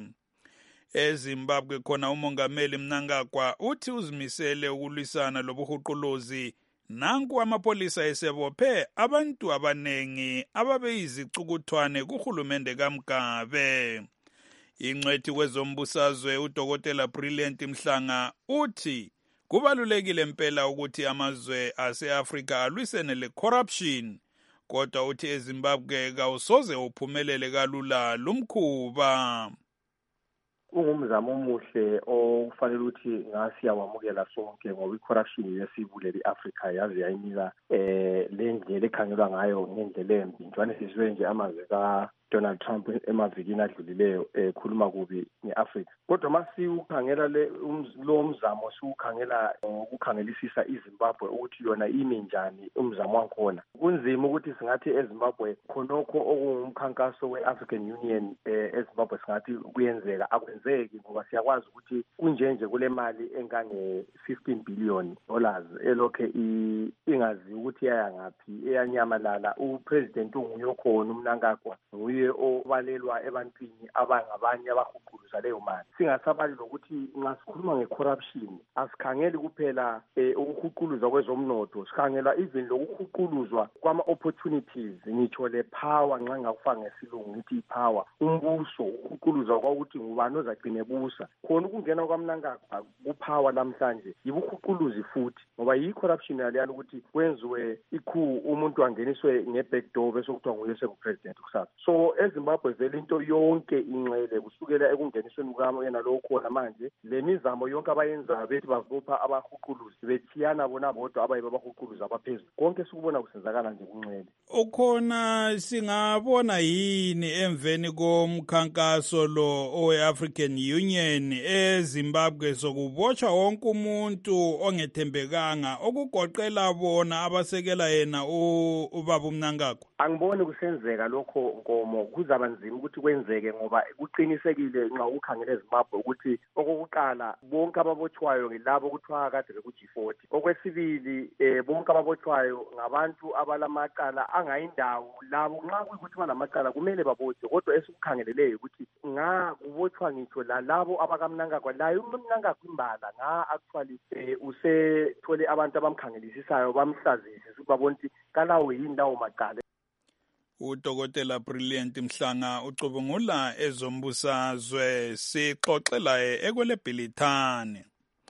EZimbabwe khona umongameli Mnangagwa uthi uzimisele ukulwisana lobuhuquluzi. Nanku amapolisa esebophe abantu abanengi ababeyizicukuthwane kuhulumende kaMgabe. Ingcwethi kwezombusazwe uDokotela Brilliant Mhlanga uthi kubalulekile impela ukuthi amazwe ase-Afrika alwisene le-corruption, kodwa uthi eZimbabwe kawusoze uphumelele kalula lumkhuba. Ungumzamo omuhle ofanele ukuthi ngasiyawamukela sonke ngoba i-corruption yesibuleli i-Africa yaze yayinika eh le ndlela ekhangelwa ngayo ngendlela embi. Njalo sizwe nje amazwe ka Donald Trump emavikini adlulileyo ekhuluma kubi ngeAfrica. Kodwa masi ukhangela le lo mzamo siukhangela ukukhangelisisa iZimbabwe ukuthi yona imi njani umzamo wakhona. Kunzima ukuthi singathi eZimbabwe khonokho okungumkhankaso weAfrican Union eZimbabwe singathi kuyenzeka akwenzeki ngoba siyakwazi ukuthi kunjenje kule mali engange fifteen billion dollars elokhe ingazi ukuthi yaya ngapi eyanyamalala. uPresident unguye khona uMnangagwa nguye obalelwa ebantwini abangabanye abahuquluza leyo mali. Singasabali lokuthi nxa sikhuluma ngecorruption asikhangeli kuphela ukuhuquluza kwezomnotho, sikhangela even lokuhuquluzwa kwama-opportunities, ngitsho le power nxa ngakufaka ngesilungu ngithi ipower, umbuso uhuquluzwa kwakuthi ngubani ozagcine busa. Khona ukungena kwaMnangagwa kupower namhlanje yibuhuquluzi futhi ngoba yi-corruption yaliyana ukuthi kwenziwe ikhu umuntu angeniswe nge-back door bese kuthiwa nguye sengu-president kusasa. So so eZimbabwe vele into yonke inxele kusukela ekungenisweni kuyena lo khona manje le mizamo yonke abayenzayo bethi bavupha abahuquluzi bethiyana bona bodwa abayibe abahuquluzi abaphezulu konke sikubona kusenzakala nje kunxele. Ukhona singabona yini emveni komkhankaso lo owe-African Union eZimbabwe sokubotshwa wonke umuntu ongethembekanga okugoqela bona abasekela yena ubaba uMnangagwa? Angiboni kusenzeka lokho Nkomo, kuzaba nzima ukuthi kwenzeke ngoba kuqinisekile nxa ukhangele eZimbabwe ukuthi okokuqala bonke ababotshwayo ngilabo kuthiwa kade beku G forty. Okwesibili eh bonke ababotshwayo ngabantu abalamaqala angayindawo labo nxa kuyikuthi banamaqala kumele babotshwe kodwa esikukhangeleleyo ukuthi nga kubotshwa ngitsho la labo abakaMnangagwa layo uMnangagwa imbala nga actually eh, usethole abantu abamkhangelisisayo bamhlazise ukuthi babone ukuthi kalawo yini lawo maqala. Udokotela Brilliant Mhlanga ucubungula ezombusazwe sixoxela ekwelebhilithane.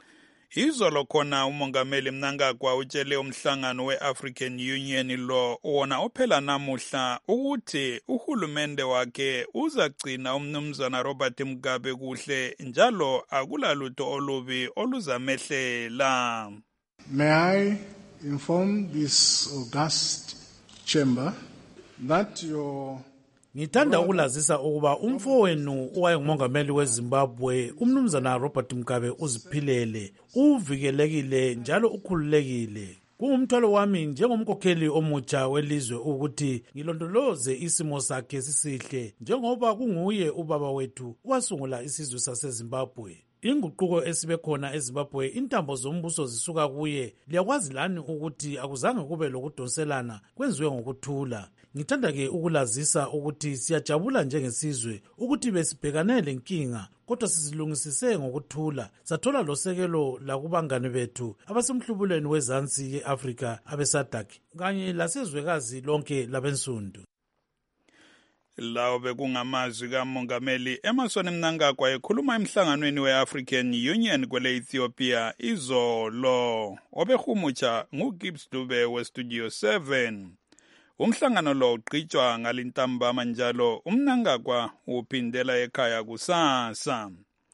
Izolo khona umongameli Mnangagwa utshele umhlangano we-African Union lo wona ophela namuhla ukuthi uhulumende wakhe uzagcina umnumzana Robert Mugabe kuhle njalo akulalutho olubi oluzamehlela. May I inform this august chamber that your Ngithanda ukulazisa ukuba umfowenu owayengumongameli weZimbabwe umnumzana Robert Mugabe uziphilele, uvikelekile njalo ukhululekile. Kungumthwalo wami njengomkhokheli omutsha welizwe ukuthi ngilondoloze isimo sakhe sisihle njengoba kunguye ubaba wethu wasungula isizwe saseZimbabwe. Inguquko esibe khona eZimbabwe intambo zombuso zisuka kuye. Liyakwazi lani ukuthi akuzange kube lokudonselana kwenziwe ngokuthula. Ngithanda ke ukulazisa ukuthi siyajabula njengesizwe ukuthi besibhekane lenkinga kodwa sizilungisise ngokuthula. Sathola losekelo lakubangane bethu abasemhlubulweni wezansi yeAfrika abeSADC kanye lasezwekazi lonke labensundu. Lawo bekungamazwi kamongameli Emmerson Mnangagwa ekhuluma emhlanganweni we-African Union kwele Ethiopia izolo. Obehumutsha nguGibbs Dube weStudio seven. Umhlangano lo uqhitshwa ngalintambama njalo uMnangagwa uphindela ekhaya kusasa.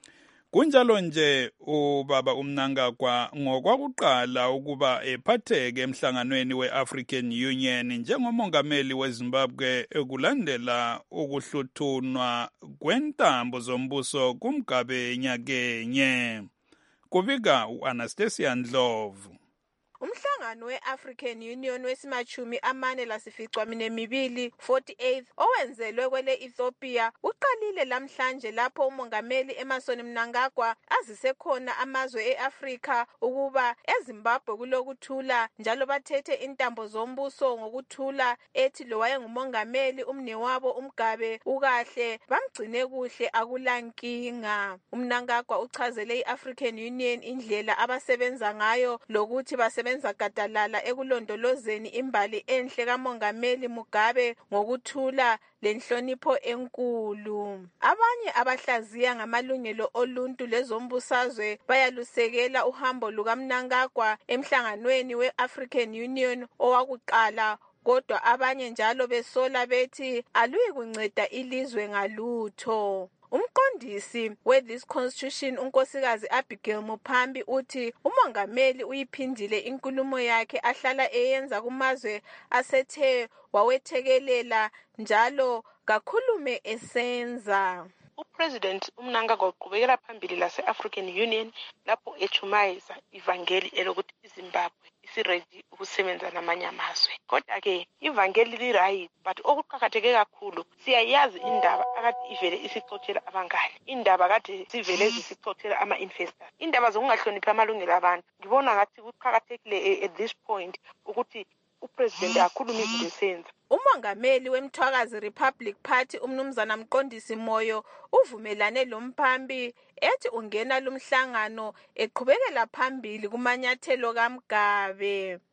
Kunjalo nje ubaba uMnangagwa ngokwakuqala ukuba ephatheke emhlanganweni we-African Union njengomongameli weZimbabwe ekulandela ukuhluthunwa kwentambo zombuso kuMgabe nyakenye. Kubika uAnastasia Ndlovu. Umhlangano we-African Union wesimachumi amane lasificwa minemibili forty-eighth owenzelwe kwele Ethiopia uqalile lamhlanje lapho umongameli Emmerson Mnangagwa azise khona amazwe eAfrika ukuba eZimbabwe kulokuthula njalo bathethe intambo zombuso ngokuthula ethi lo wayengumongameli umnewabo uMgabe ukahle bamgcine kuhle akulankinga. uMnangagwa uchazele iAfrican Union indlela abasebenza ngayo lokuthi basebenza gadalala ekulondolozeni imbali enhle kamongameli Mugabe ngokuthula lenhlonipho enkulu. Abanye abahlaziya ngamalungelo oluntu lezombusazwe bayalusekela uhambo lukaMnangagwa emhlanganweni we-African Union owakuqala kodwa abanye njalo besola bethi aluyi kunceda ilizwe ngalutho. Umqondisi we-This Constitution unkosikazi Abigail Mupambi uthi umongameli uyiphindile inkulumo yakhe ahlala eyenza kumazwe asethe wawethekelela njalo kakhulume esenza. uPresident uMnangagwa uqhubekela phambili lase-African Union lapho echumayeza ivangeli elokuthi iZimbabwe isiredi ukusebenza namanye amazwe. Kodwa-ke ivangeli li-right but okuqakatheke kakhulu siyayazi indaba akade ivele isixothela abangane, indaba kade sivele zisixothela ama-investors, indaba zokungahloniphi amalungelo abantu. Ngibona ngathi kuqakathekile at this point ukuthi uPresident akhulume izinto esenza. Umongameli weMthwakazi Republic Party umnumzana Mqondisi Moyo uvumelane loMphambi ethi ungena lumhlangano eqhubekela phambili kumanyathelo kaMgabe.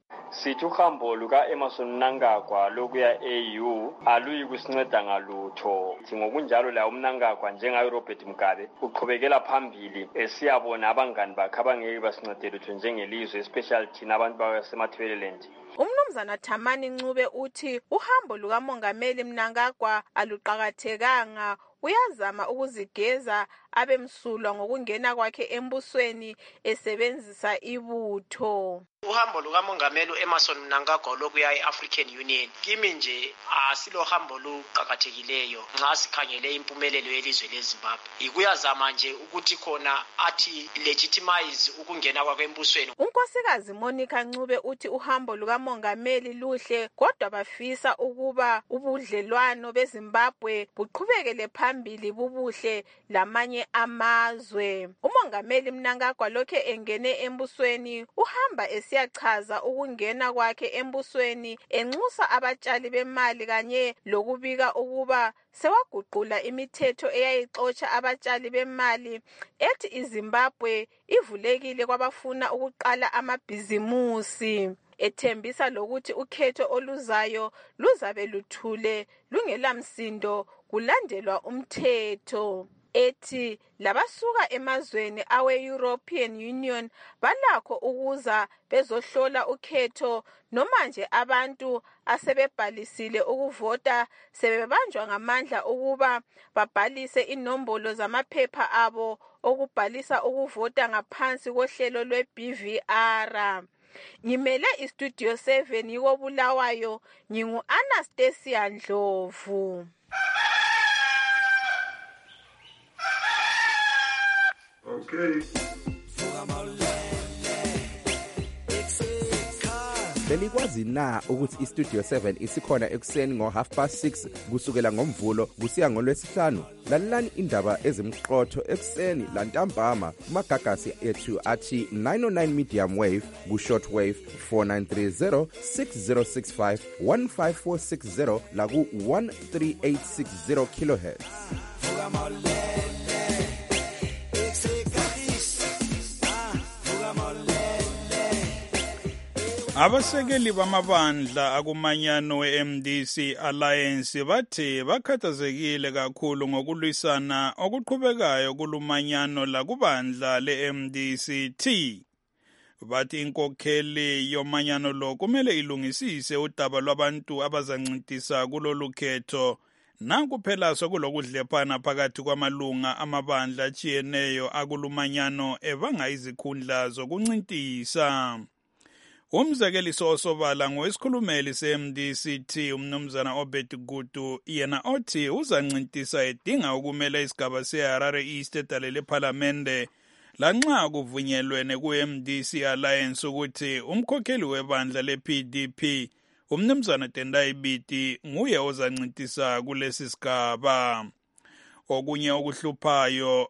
sithi uhambo luka-Emmerson Mnangagwa lokuya e-A U aluyi kusinceda ngalutho. Ngokunjalo la uMnangagwa njengayo Robert Mugabe uqhubekela phambili esiyabona abangani bakhe abangeke basincede lutho njengelizwe, especially thina abantu basemathebeleland. Umnumzana Thamani Ncube uthi uhambo lukamongameli Mnangagwa aluqakathekanga, uyazama ukuzigeza abemsulwa ngokungena kwakhe embusweni esebenzisa ibutho. Uhambo lukamongameli Emmerson Mnangagwa lokuya e-African Union kimi nje asilo hambo luqakathekileyo nxa sikhangele impumelelo yelizwe leZimbabwe. Ikuyazama nje ukuthi khona athi legitimize ukungena kwakhe embusweni. Unkosikazi Monica Ncube uthi uhambo lukamongameli luhle, kodwa bafisa ukuba ubudlelwano beZimbabwe buqhubekele phambili bubuhle lamanye amazwe. Umongameli Mnangagwa lokhe engene embusweni uhamba siyachaza ukungena kwakhe embusweni enxusa abatshali bemali kanye lokubika ukuba sewaguqula imithetho eyayixotsha abatshali bemali, ethi iZimbabwe ivulekile kwabafuna ukuqala amabhizimusi, ethembisa lokuthi ukhetho oluzayo luzabe luthule lungelamsindo kulandelwa umthetho. Ethi labasuka emazweni awe-European Union balakho ukuza bezohlola ukhetho noma nje abantu asebebhalisile ukuvota sebebanjwa ngamandla ukuba babhalise inombolo zamaphepha abo okubhalisa ukuvota ngaphansi kohlelo lwe-B V R. Ngimele iStudio seven yiko Bulawayo, ngingu-Anastasia Ndlovu. Okay. Belikwazi na ukuthi iStudio seven isikhona ekuseni ngo half past six kusukela ngomvulo kusiya ngolwesihlanu? Lalelani indaba ezimqotho ekuseni lantambama kumagagasi ethu athi nine oh nine medium wave ku short wave four nine three zero six zero six five one five four six zero la ku one three eight six zero kilohertz. Abasekeli bamabandla akumanyano we-M D C Alliance bathe bakhathazekile kakhulu ngokulwisana okuqhubekayo kulumanyano lakubandla le-M D C T. Bathi inkokheli yomanyano lo kumele ilungisise udaba lwabantu abazancintisa kulolu khetho nakuphela sokulokudlephana phakathi kwamalunga amabandla atshiyeneyo akulumanyano evanga izikhundla zokuncintisa. Umzekeliso osobala ngowesikhulumeli se-M D C T umnumzana Obed Gutu yena othi uzancintisa edinga ukumela isigaba se-Harare East edale lephalamende lanxa kuvunyelwene ku-M D C Alliance ukuthi umkhokheli webandla le-P D P umnumzana Tendai Biti nguye ozancintisa kulesi sigaba. Okunye okuhluphayo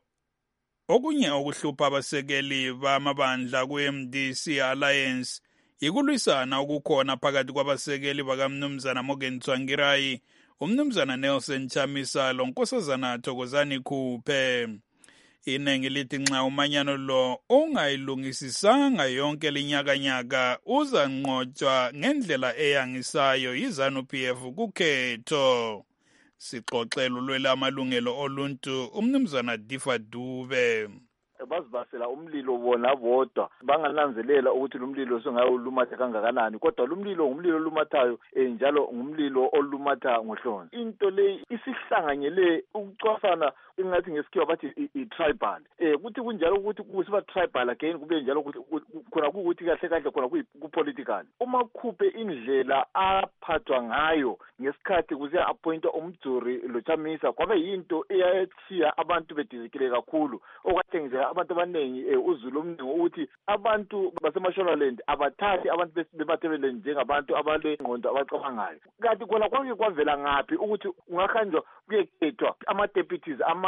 okunye okuhlupha abasekeli bamabandla ku-M D C Alliance ikulwisana okukhona phakathi kwabasekeli bakamnumzana Morgan Tsvangirai, umnumzana Nelson Chamisa lonkosazana Thokozani Khuphe. Inengi lithi nxa umanyano lo ungayilungisisanga yonke linyakanyaka uzanqotshwa ngendlela eyangisayo yiZANU P F kukhetho. Sixoxela ulwela amalungelo oluntu umnumzana Difa Dube. Bazibasela umlilo bona bodwa bangananzelela ukuthi lumlilo singayolumatha kangakanani, kodwa lumlilo ngumlilo olumathayo njalo ngumlilo olumatha ngohlonze. Into le isihlanganyele ukucwasana ingathi ngesikhiwa bathi i-tribal eh kuthi kunjalo ukuthi kusiba tribal again kube njalo khona ukuthi kahle kahle khona ku-political. Uma khuphe indlela aphathwa ngayo ngesikhathi kusiya appointwa umduri loChamisa kwabe yinto eyathiya abantu bedizikile kakhulu okwathi nje abantu abaningi uzulu omningi ukuthi abantu baseMashonaland abathathi abantu bemathebeleni njengabantu abalengqondo abacabangayo. Kanti khona kwake kwavela ngaphi ukuthi ungahanjwa kuyekhethwa ama-deputies ama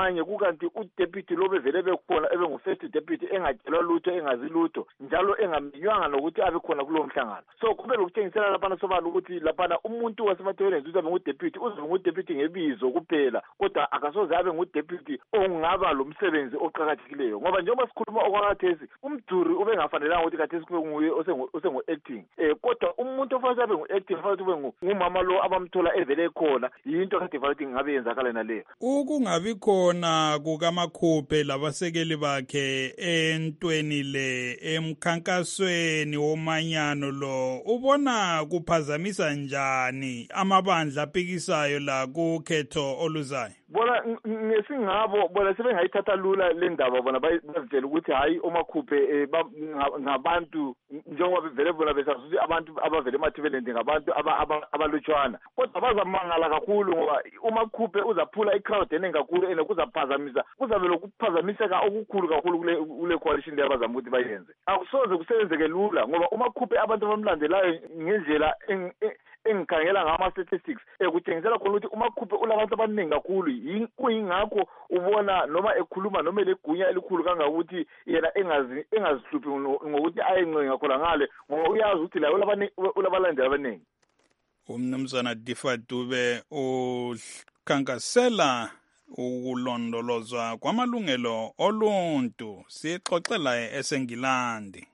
abanye kukanti udeputy lo bevele bekhona ebengu-first deputy engatshelwa lutho engazi lutho njalo engamenywanga nokuthi abe khona kulowo mhlangano. So kube lokutshengisela laphana sobala ukuthi laphana umuntu wasemathebeleni uzabe ngudeputy uzabe ngudeputy ngebizo kuphela kodwa akasoze abe ngudeputy ongaba lo msebenzi oqhakathekileyo ngoba njengoba sikhuluma okwakathesi umduri ube ngafanelanga ukuthi kathesi kube nguye osengu-acting um kodwa umuntu ofanele abe ngu-acting fanele ube ngumama lo abamthola evele khona yinto kade fanele ukuthi ngabe yenzakala naleyo. Ukungabi khona kukaMakhuphe labasekeli bakhe entweni le emkhankasweni womanyano lo ubona kuphazamisa njani amabandla apikisayo la kukhetho oluzayo? Bona ngesingabo bona sebengayithatha lula le ndaba bona bazitshela ukuthi hayi uMakhuphe ngabantu njengoba bevele bona besazi ukuthi abantu abavele emathibeleni ngabantu abalutshwana kodwa bazamangala kakhulu ngoba uMakhuphe uzaphula icrowd eningi kakhulu ene kuzaphazamisa kuzabe lokuphazamiseka okukhulu kakhulu kule kule coalition le abazama ukuthi bayenze. Akusoze kusebenzeke lula ngoba uMakhuphe abantu abamlandelayo ngendlela engikhangela ngama-statistics ekutshengisela khona ukuthi uMakhuphe ulabantu abaningi kakhulu kuyingakho ubona noma ekhuluma noma legunya elikhulu kangakuthi yena engazi engazihluphi ngokuthi ayencenga khona ngale ngoba uyazi ukuthi la ulabalandeli abaningi. Umnumzana Difa Dube ukhankasela ukulondolozwa kwamalungelo oluntu sixoxela eseNgilandi.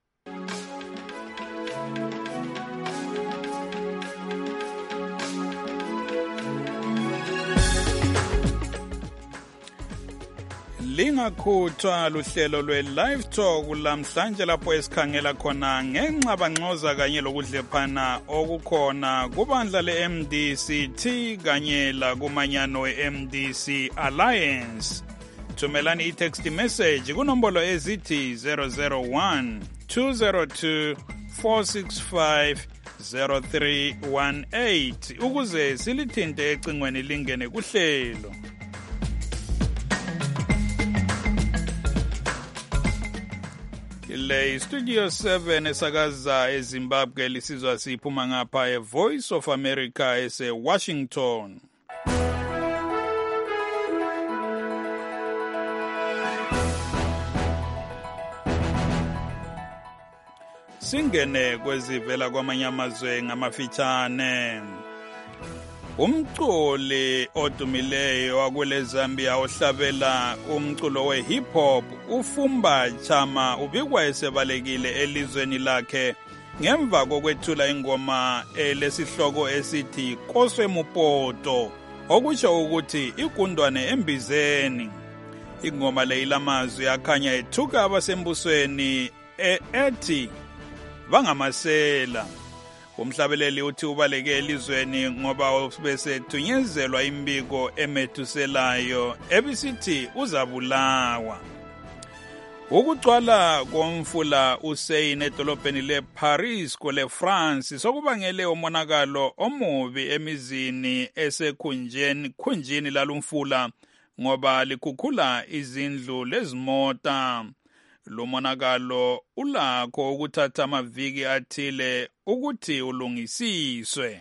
Lingakhuthwa luhlelo lwe-Live Talk lamhlanje lapho esikhangela khona ngenxabangxoza kanye lokudlephana okukhona kubandla le-M D C T kanye lakumanyano we-M D C Alliance. Thumelani i-text message kunombolo ezithi zero zero one two zero two four six five zero three one eight ukuze silithinte ecingweni lingene kuhlelo. Le Studio seven esakaza eZimbabwe lisizwa siphuma ngapha eVoice of America ese Washington. Singene kwezivela kwamanye amazwe ngamafitshane. Umculi odumileyo wakule Zambia ohlabela umculo we-hip hop uFumba Chama ubikwa esebalekile elizweni lakhe ngemva kokwethula ingoma elesihloko esithi Koswe Mupoto okusho ukuthi igundwane embizeni. Ingoma le ilamazwi akhanya ethuka abasembusweni ethi bangamasela. Umhlabeleli uthi ubaleke elizweni ngoba bese thunyezelwa imbiko emethuselayo ebisithi uzabulawa. Ukugcwala komfula uSeine edolobheni leParis kule France sokubangele umonakalo omubi emizini esekhunjeni khunjini lalumfula ngoba likhukhula izindlu lezimota. Lo monakalo ulakho ukuthatha amaviki athile ukuthi ulungisiswe.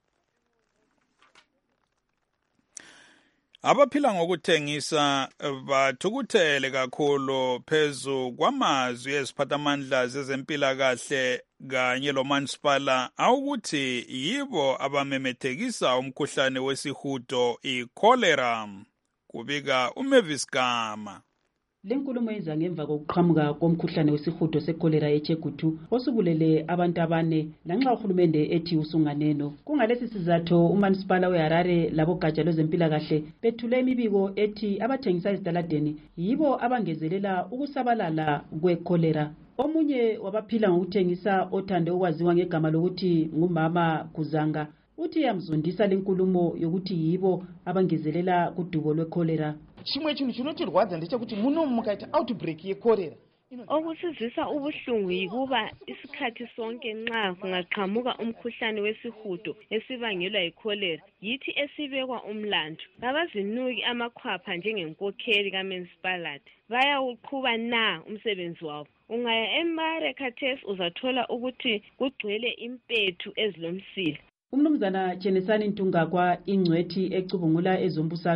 Abaphila ngokuthengisa bathukuthele kakhulu phezu kwamazwi eziphathamandla zezempilakahle kanye lomasipala awukuthi yibo abamemethekisa umkhuhlane wesihudo i-cholera. Kubika uMavis Gama. Lenkulumo iza ngemva kokuqhamuka komkhuhlane wesihudo sekolera eChegutu osubulele abantu abane lanxa uhulumende ethi usunganeno. Kungalesi sizathu uManisipala weHarare labogatsha lwezempilakahle bethule imibiko ethi abathengisa ezitaladeni yibo abangezelela ukusabalala kwekolera. Omunye wabaphila ngokuthengisa othande ukwaziwa ngegama lokuthi ngumama Kuzanga uthi yamzondisa lenkulumo yokuthi yibo abangezelela kudubo lwekolera. Chimwe chinhu chinotirwadza ndechekuti muno mukaita outbreak yekorera okusizisa ubuhlungu yikuba isikhathi sonke nxa kungaqhamuka umkhuhlane wesihudo esibangelwa yikholera yithi esibekwa umlando abazinuki amakhwapha njengenkokheli kamunicipality bayawuqhuba na umsebenzi wabo. Ungaya eMare khathesi uzathola ukuthi kugcwele impethu ezilomsila. Umnumzana Chenesani Ntungakwa ingcwethi ecubungula ezombusazwe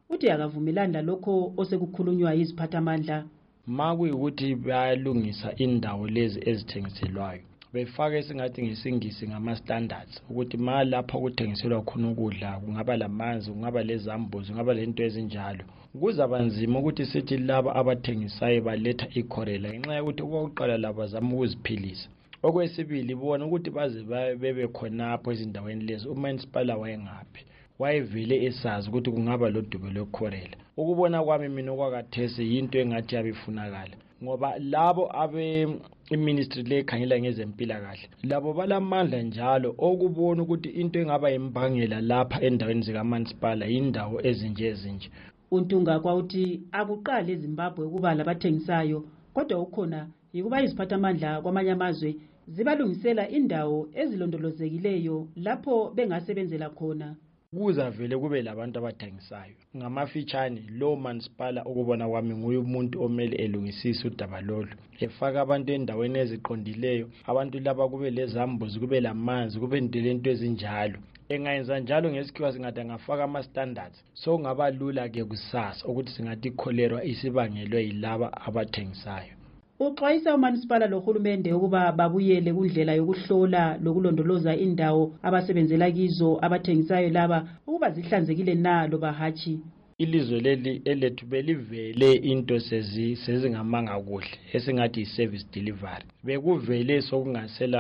uthi akavumelani lalokho osekukhulunywa yiziphathamandla. Makuyukuthi bayalungisa indawo lezi ezithengiselwayo befake singathi ngesingisi ngama-standards ukuthi ma lapha kuthengiselwa khona ukudla kungaba lamanzi kungaba lezambuzi kungaba lento ezinjalo kuzaba nzima ukuthi sithi laba abathengisayo baletha ikhorela ngenxa yokuthi okokuqala labo bazama ukuziphilisa. Okwesibili bona ukuthi baze bebe khonapho ezindaweni lezi uMansipala wayengaphi wayevele esazi ukuthi kungaba lodubo lwekhorela. Ukubona kwami mina okwakathesi yinto engathi yabifunakala ngoba labo abe iministry lekhangela ngezempilakahle labo balamandla njalo okubona ukuthi into engaba imbangela lapha endaweni zikaMansipala indawo ezinje ezinje. Untunga kwauthi akuqala eZimbabwe ukuba labathengisayo kodwa ukhona yikuba iziphathamandla kwamanye amazwe zibalungisela indawo ezilondolozekileyo lapho bengasebenzela khona. Kuza vele kube labantu abathengisayo ngamafitshane lo Mansipala ukubona kwami nguye umuntu omele elungisisa udaba lolu efaka abantu endaweni eziqondileyo abantu laba kube lezambuzi kube lamanzi kube into ezinjalo. Engayenza njalo ngesikhiwa singathi angafaka ama-standards so ngaba lula ke kusasa ukuthi singathi ikholera isibangelwe yilaba abathengisayo. Uxwayisa uMansipala lohulumende ukuba babuyele kundlela yokuhlola lokulondoloza indawo abasebenzela kizo abathengisayo laba ukuba zihlanzekile na lo bahachi. Ilizwe leli elethu belivele into sezi sezingamanga kuhle esingathi i-service delivery bekuvele sokungasela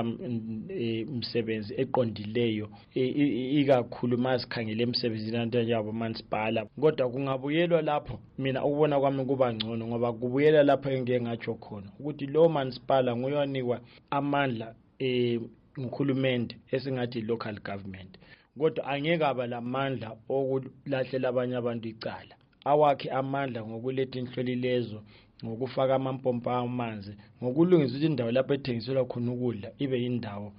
umsebenzi eqondileyo ikakhulu masikhangele emsebenzini antajabo Mansipala kodwa kungabuyelwa lapho mina ukubona kwami kuba ngcono ngoba kubuyela lapho engeke ngatsho khona ukuthi lo Mansipala nguyonikwa amandla eh ngukhulumende esingathi local government kodwa angeke aba lamandla okulahlela abanye abantu icala awakhe amandla ngokuletha inhloli lezo ngokufaka amampompa amanzi ngokulungisa ukuthi indawo lapho ethengiselwa khona ukudla ibe indawo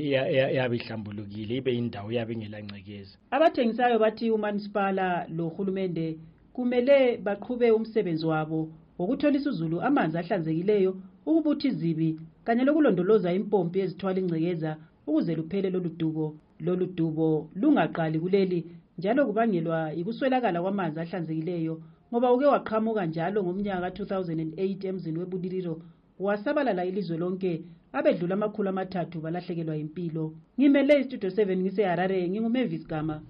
yabihlambulukile ibe indawo yabingelancekeza. Abathengisayo bathi uMansipala lohulumende kumele baqhube umsebenzi wabo ukutholisa uzulu amanzi ahlanzekileyo ukubuthi izibi kanye lokulondoloza impompi ezithwala ingcekeza ukuze luphele lolu dubo. Lolu dubo lungaqali kuleli njalo kubangelwa ikuswelakala kwamanzi ahlanzekileyo ngoba uke waqhamuka njalo ngomnyaka ka two thousand eight emzini webudiliro wasabalala ilizwe lonke abedlula amakhulu amathathu balahlekelwa impilo. Ngimele istudio seven ngise Harare nginguMavis Gama.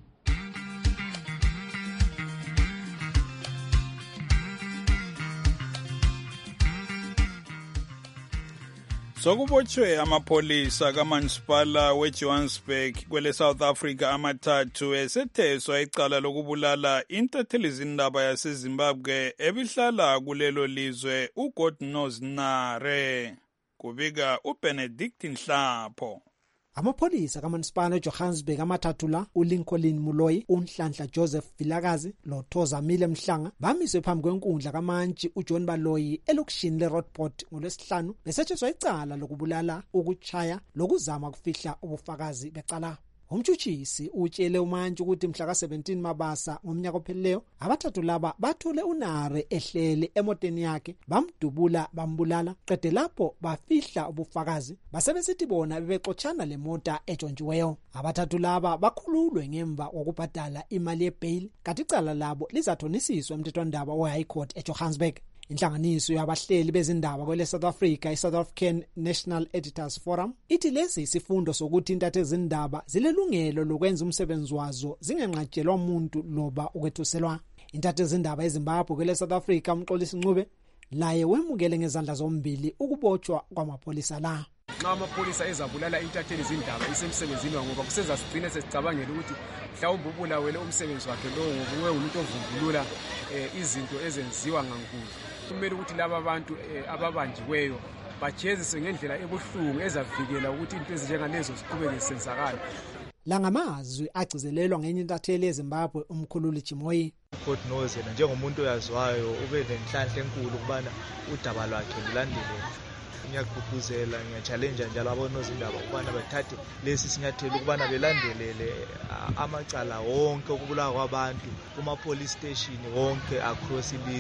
Sokubotshwe amapholisa kaMansipala weJohannesburg kwele South Africa amathathu esetheswa icala lokubulala intathelizindaba yaseZimbabwe ebihlala kulelo lizwe uGodnose Nare kubika uBenedict Nhlapho. Amapholisa kaMansipala eJohannesburg amathathu la uLincoln Muloyi, uNhlanhla Joseph Vilakazi loThoza Mile Mhlanga bamiswe phambi kwenkundla kaMantshi uJohn Baloyi elokishini leRoadport ngolwesihlanu besetheswa icala lokubulala, ukuchaya lokuzama ukufihla ubufakazi becala. Umtshutshisi utshele uMantshi ukuthi mhla ka seventeen Mabasa ngomnyaka ophelileyo abathathu laba bathule uNare ehlele emoteni yakhe bamdubula bambulala qede lapho bafihla ubufakazi basebesithi bona bebexoxana lemota etshontshiweyo. Abathathu laba bakhululwe ngemva kokubhadala imali yebail kanti icala labo lizathonisiswa emthethwandaba we-High Court eJohannesburg. Inhlanganiso yabahleli bezindaba kwele South Africa, iSouth African National Editors Forum, ithi lesi isifundo sokuthi intathezindaba zilelungelo lokwenza umsebenzi wazo zingenqatshelwa umuntu loba ukwethuselwa. Intathezindaba eZimbabwe kwele South Africa uMxolisi Ncube laye wemukele ngezandla zombili ukubotshwa kwamapholisa la. Nxa amapholisa ezabulala intathelizindaba isemsebenzini ngoba kusenza sigcine sesicabangela ukuthi mhlawumbe ubulawele umsebenzi wakhe lo ngokuwe umuntu ovumbulula izinto ezenziwa ngankulu. Kumele ukuthi laba abantu ababanjiweyo bajeziswe ngendlela ebuhlungu ezavikela ukuthi into ezinjengalezo ziqhubeke zisenzakala. La ngamazwi agcizelelwa ngenye intatheli eZimbabwe umkhululi Chimoyi. Godnose njengomuntu oyaziwayo ube nenhlanhla enkulu kubana udaba lwakhe lulandelele. Ngiyagqugquzela ngiyachallenge njalo abonozindaba ukubana bathathe lesi sinyathelo ukubana belandelele amacala wonke okubulawa kwabantu kuma police station wonke across ilizwe.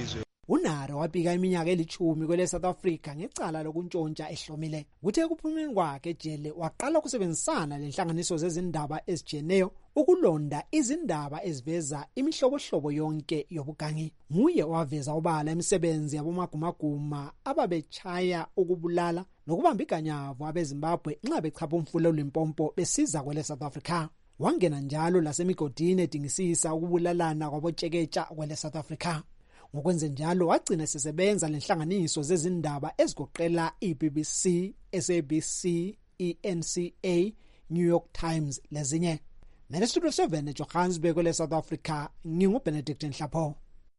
uNare wabika iminyaka elithumi kwele South Africa ngecala lokuntshontsha ehlomile. Kuthe kuphumeni kwakhe ejele waqala ukusebenzisana lenhlanganiso zezindaba ezijeneyo ukulonda izindaba eziveza imihlobohlobo yonke yobugangi. Nguye waveza obala imisebenzi yabomagumaguma ababechaya ukubulala nokubamba iganyavu abeZimbabwe nxa bechapha umfula Limpopo besiza kwele South Africa. Wangena njalo lasemigodini edingisisa ukubulalana kwabotsheketsha kwele South Africa. Ngokwenze njalo wagcina sesebenza lenhlanganiso zezindaba ezigoqela iB B C, S A B C, I N C A, New York Times lezinye. Mina Studio seven eJohannesburg kwele South Africa nginguBenedict Nhlapho.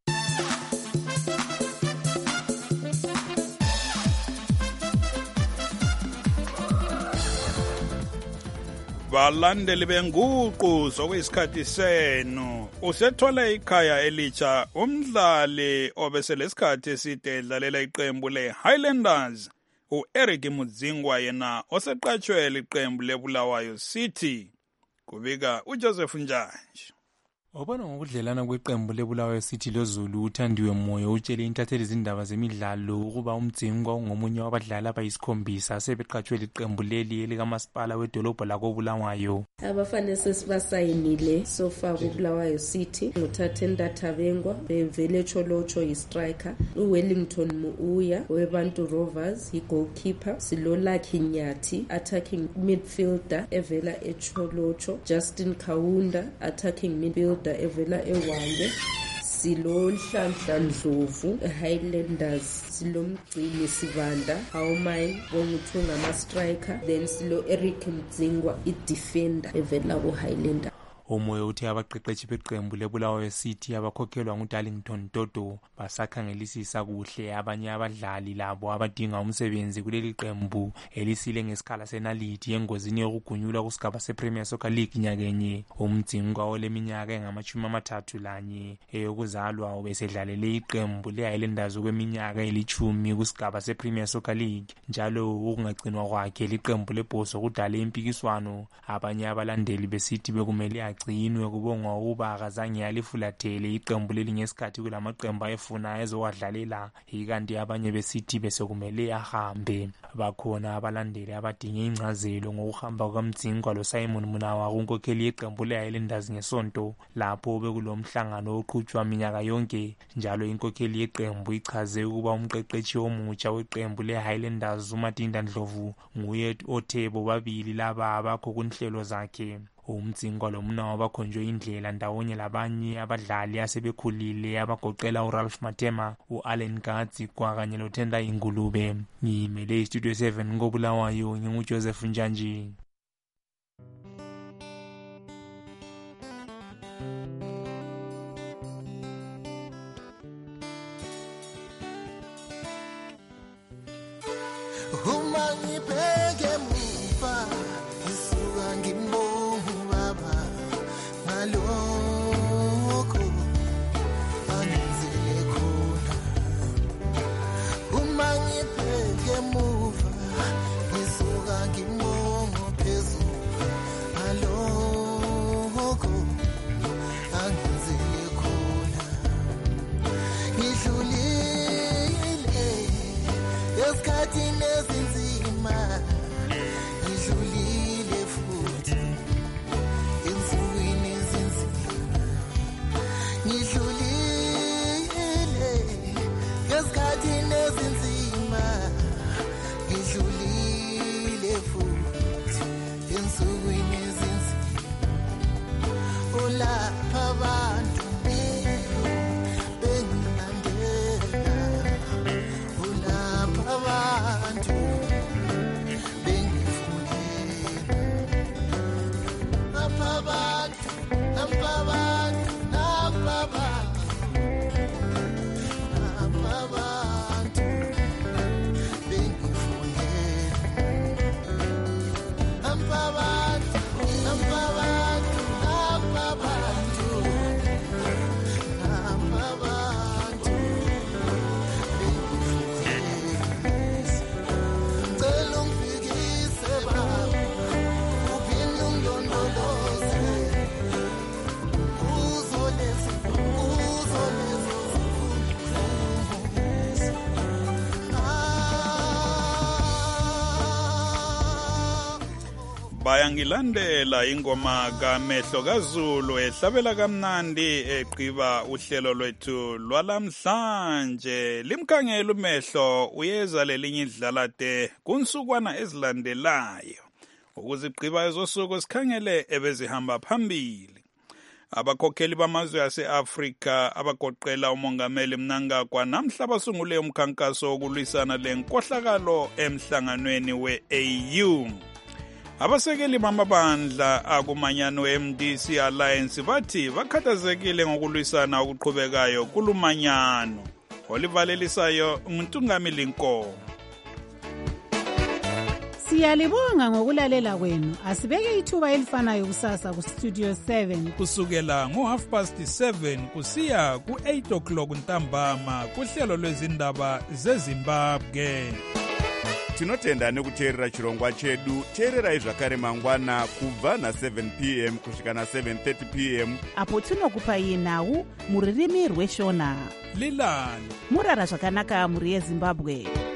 Balandeli benguqu zokuyisikhathi senu usethola ikhaya elitsha umdlali obeselesikhathi eside edlalela iqembu leHighlanders uEric Mudzingwa yena oseqatshwe liqembu leBulawayo City kubika uJoseph Njanje. Obona ngokudlelana kweqembu leBulawayo City loZulu uthandiwe moyo utshele intatheli izindaba zemidlalo ukuba uMdzingwa ungomunye wabadlali abayisikhombisa sebeqatshwe liqembu leli elikamasipala wedolobho lakoBulawayo. Abafana sesibasayinile sofa kuBulawayo City nguthathenda Thabengwa bevele Cholocho yistriker, uWellington Muuya weBantu Rovers yigoalkeeper, Silolaki Nyathi attacking midfielder evela eCholocho, Justin Kaunda attacking midfielder evela eWande, Silo Nhlanhla Ndlovu Highlanders, Silo Mgcini Sivanda Hawmine Bonguthunga ama striker, then Silo Eric Mudzingwa i-defender evela kuHighlander. Umoya uthi abaqeqeshi beqembu leBulawayo City abakhokhelwa nguDarlington Toto basakhangelisisa kuhle abanye abadlali labo abadinga umsebenzi kuleli qembu elisile ngesikhala senaliti engozini yokugunyulwa kusigaba sePremier Soccer League nyakenye. Umdzingwa oleminyaka engamashumi amathathu lanye eyokuzalwa ubesedlalele iqembu leHighlanders kweminyaka elithumi kusigaba sePremier Soccer League, njalo ukungagcinwa kwakhe liqembu lebhoso kudale impikiswano. Abanye abalandeli beCity bekumele agcinwe kubongwa ukuba akazange yalifulathele iqembu leli ngesikhathi kulamaqembu ayefuna ezowadlalela, ikanti abanye beCity besekumele ahambe. Bakhona abalandeli abadinge incazelo ngokuhamba kukaMdzingwa loSimon Munawa kunkokheli yeqembu leHighlanders ngesonto lapho bekulomhlangano oqhutshwa minyaka yonke, njalo inkokheli yeqembu ichaze ukuba umqeqeshi omutsha weqembu leHighlanders uMatinda Ndlovu nguye othe bobabili laba abakho kunhlelo zakhe. Umdzingwa lo Munawa bakhonjwe indlela ndawonye labanye abadlali asebekhulile abagoqela uRalph Matema, uAllen Gatsi kanye noThenda Ingulube. Ngimele iStudio seven ngoBulawayo nginguJoseph Njanje. Uma ngibheke muva ngisuka ngimbuka baba ngalokho angizele khona. Uma ngibheke muva ngisuka ngimbuka bayangilandela ingoma kamehlo kaZulu ehlabela kamnandi eqiba uhlelo lwethu lwalamhlanje. Limkhangela umehlo uyeza lelinye idlalade kunsukwana ezilandelayo ukuziqiba ezosuku sikhangele ebezihamba phambili. Abakhokheli bamazwe ase-Afrika abagoqela umongameli Mnangagwa namhla basungule umkhankaso wokulwisana lenkohlakalo emhlanganweni we-A U. Abasekeli bamabandla akumanyano we-M D C Alliance bathi bakhathazekile ngokulwisana okuqhubekayo kulumanyano. Olivalelisayo uNtungamili Nkomo. Siyalibonga ngokulalela kwenu. Asibeke ithuba elifanayo kusasa ku Studio seven kusukela ngo half past seven kusiya ku eight o'clock ntambama kuhlelo lwezindaba zeZimbabwe. Tinotenda nekuteerera chirongwa chedu. Teererai zvakare mangwana kubva na seven p m kusvika na seven thirty p m apo tinokupai nhau muririmi rweshona. Lilani murara zvakanaka muri yeZimbabwe.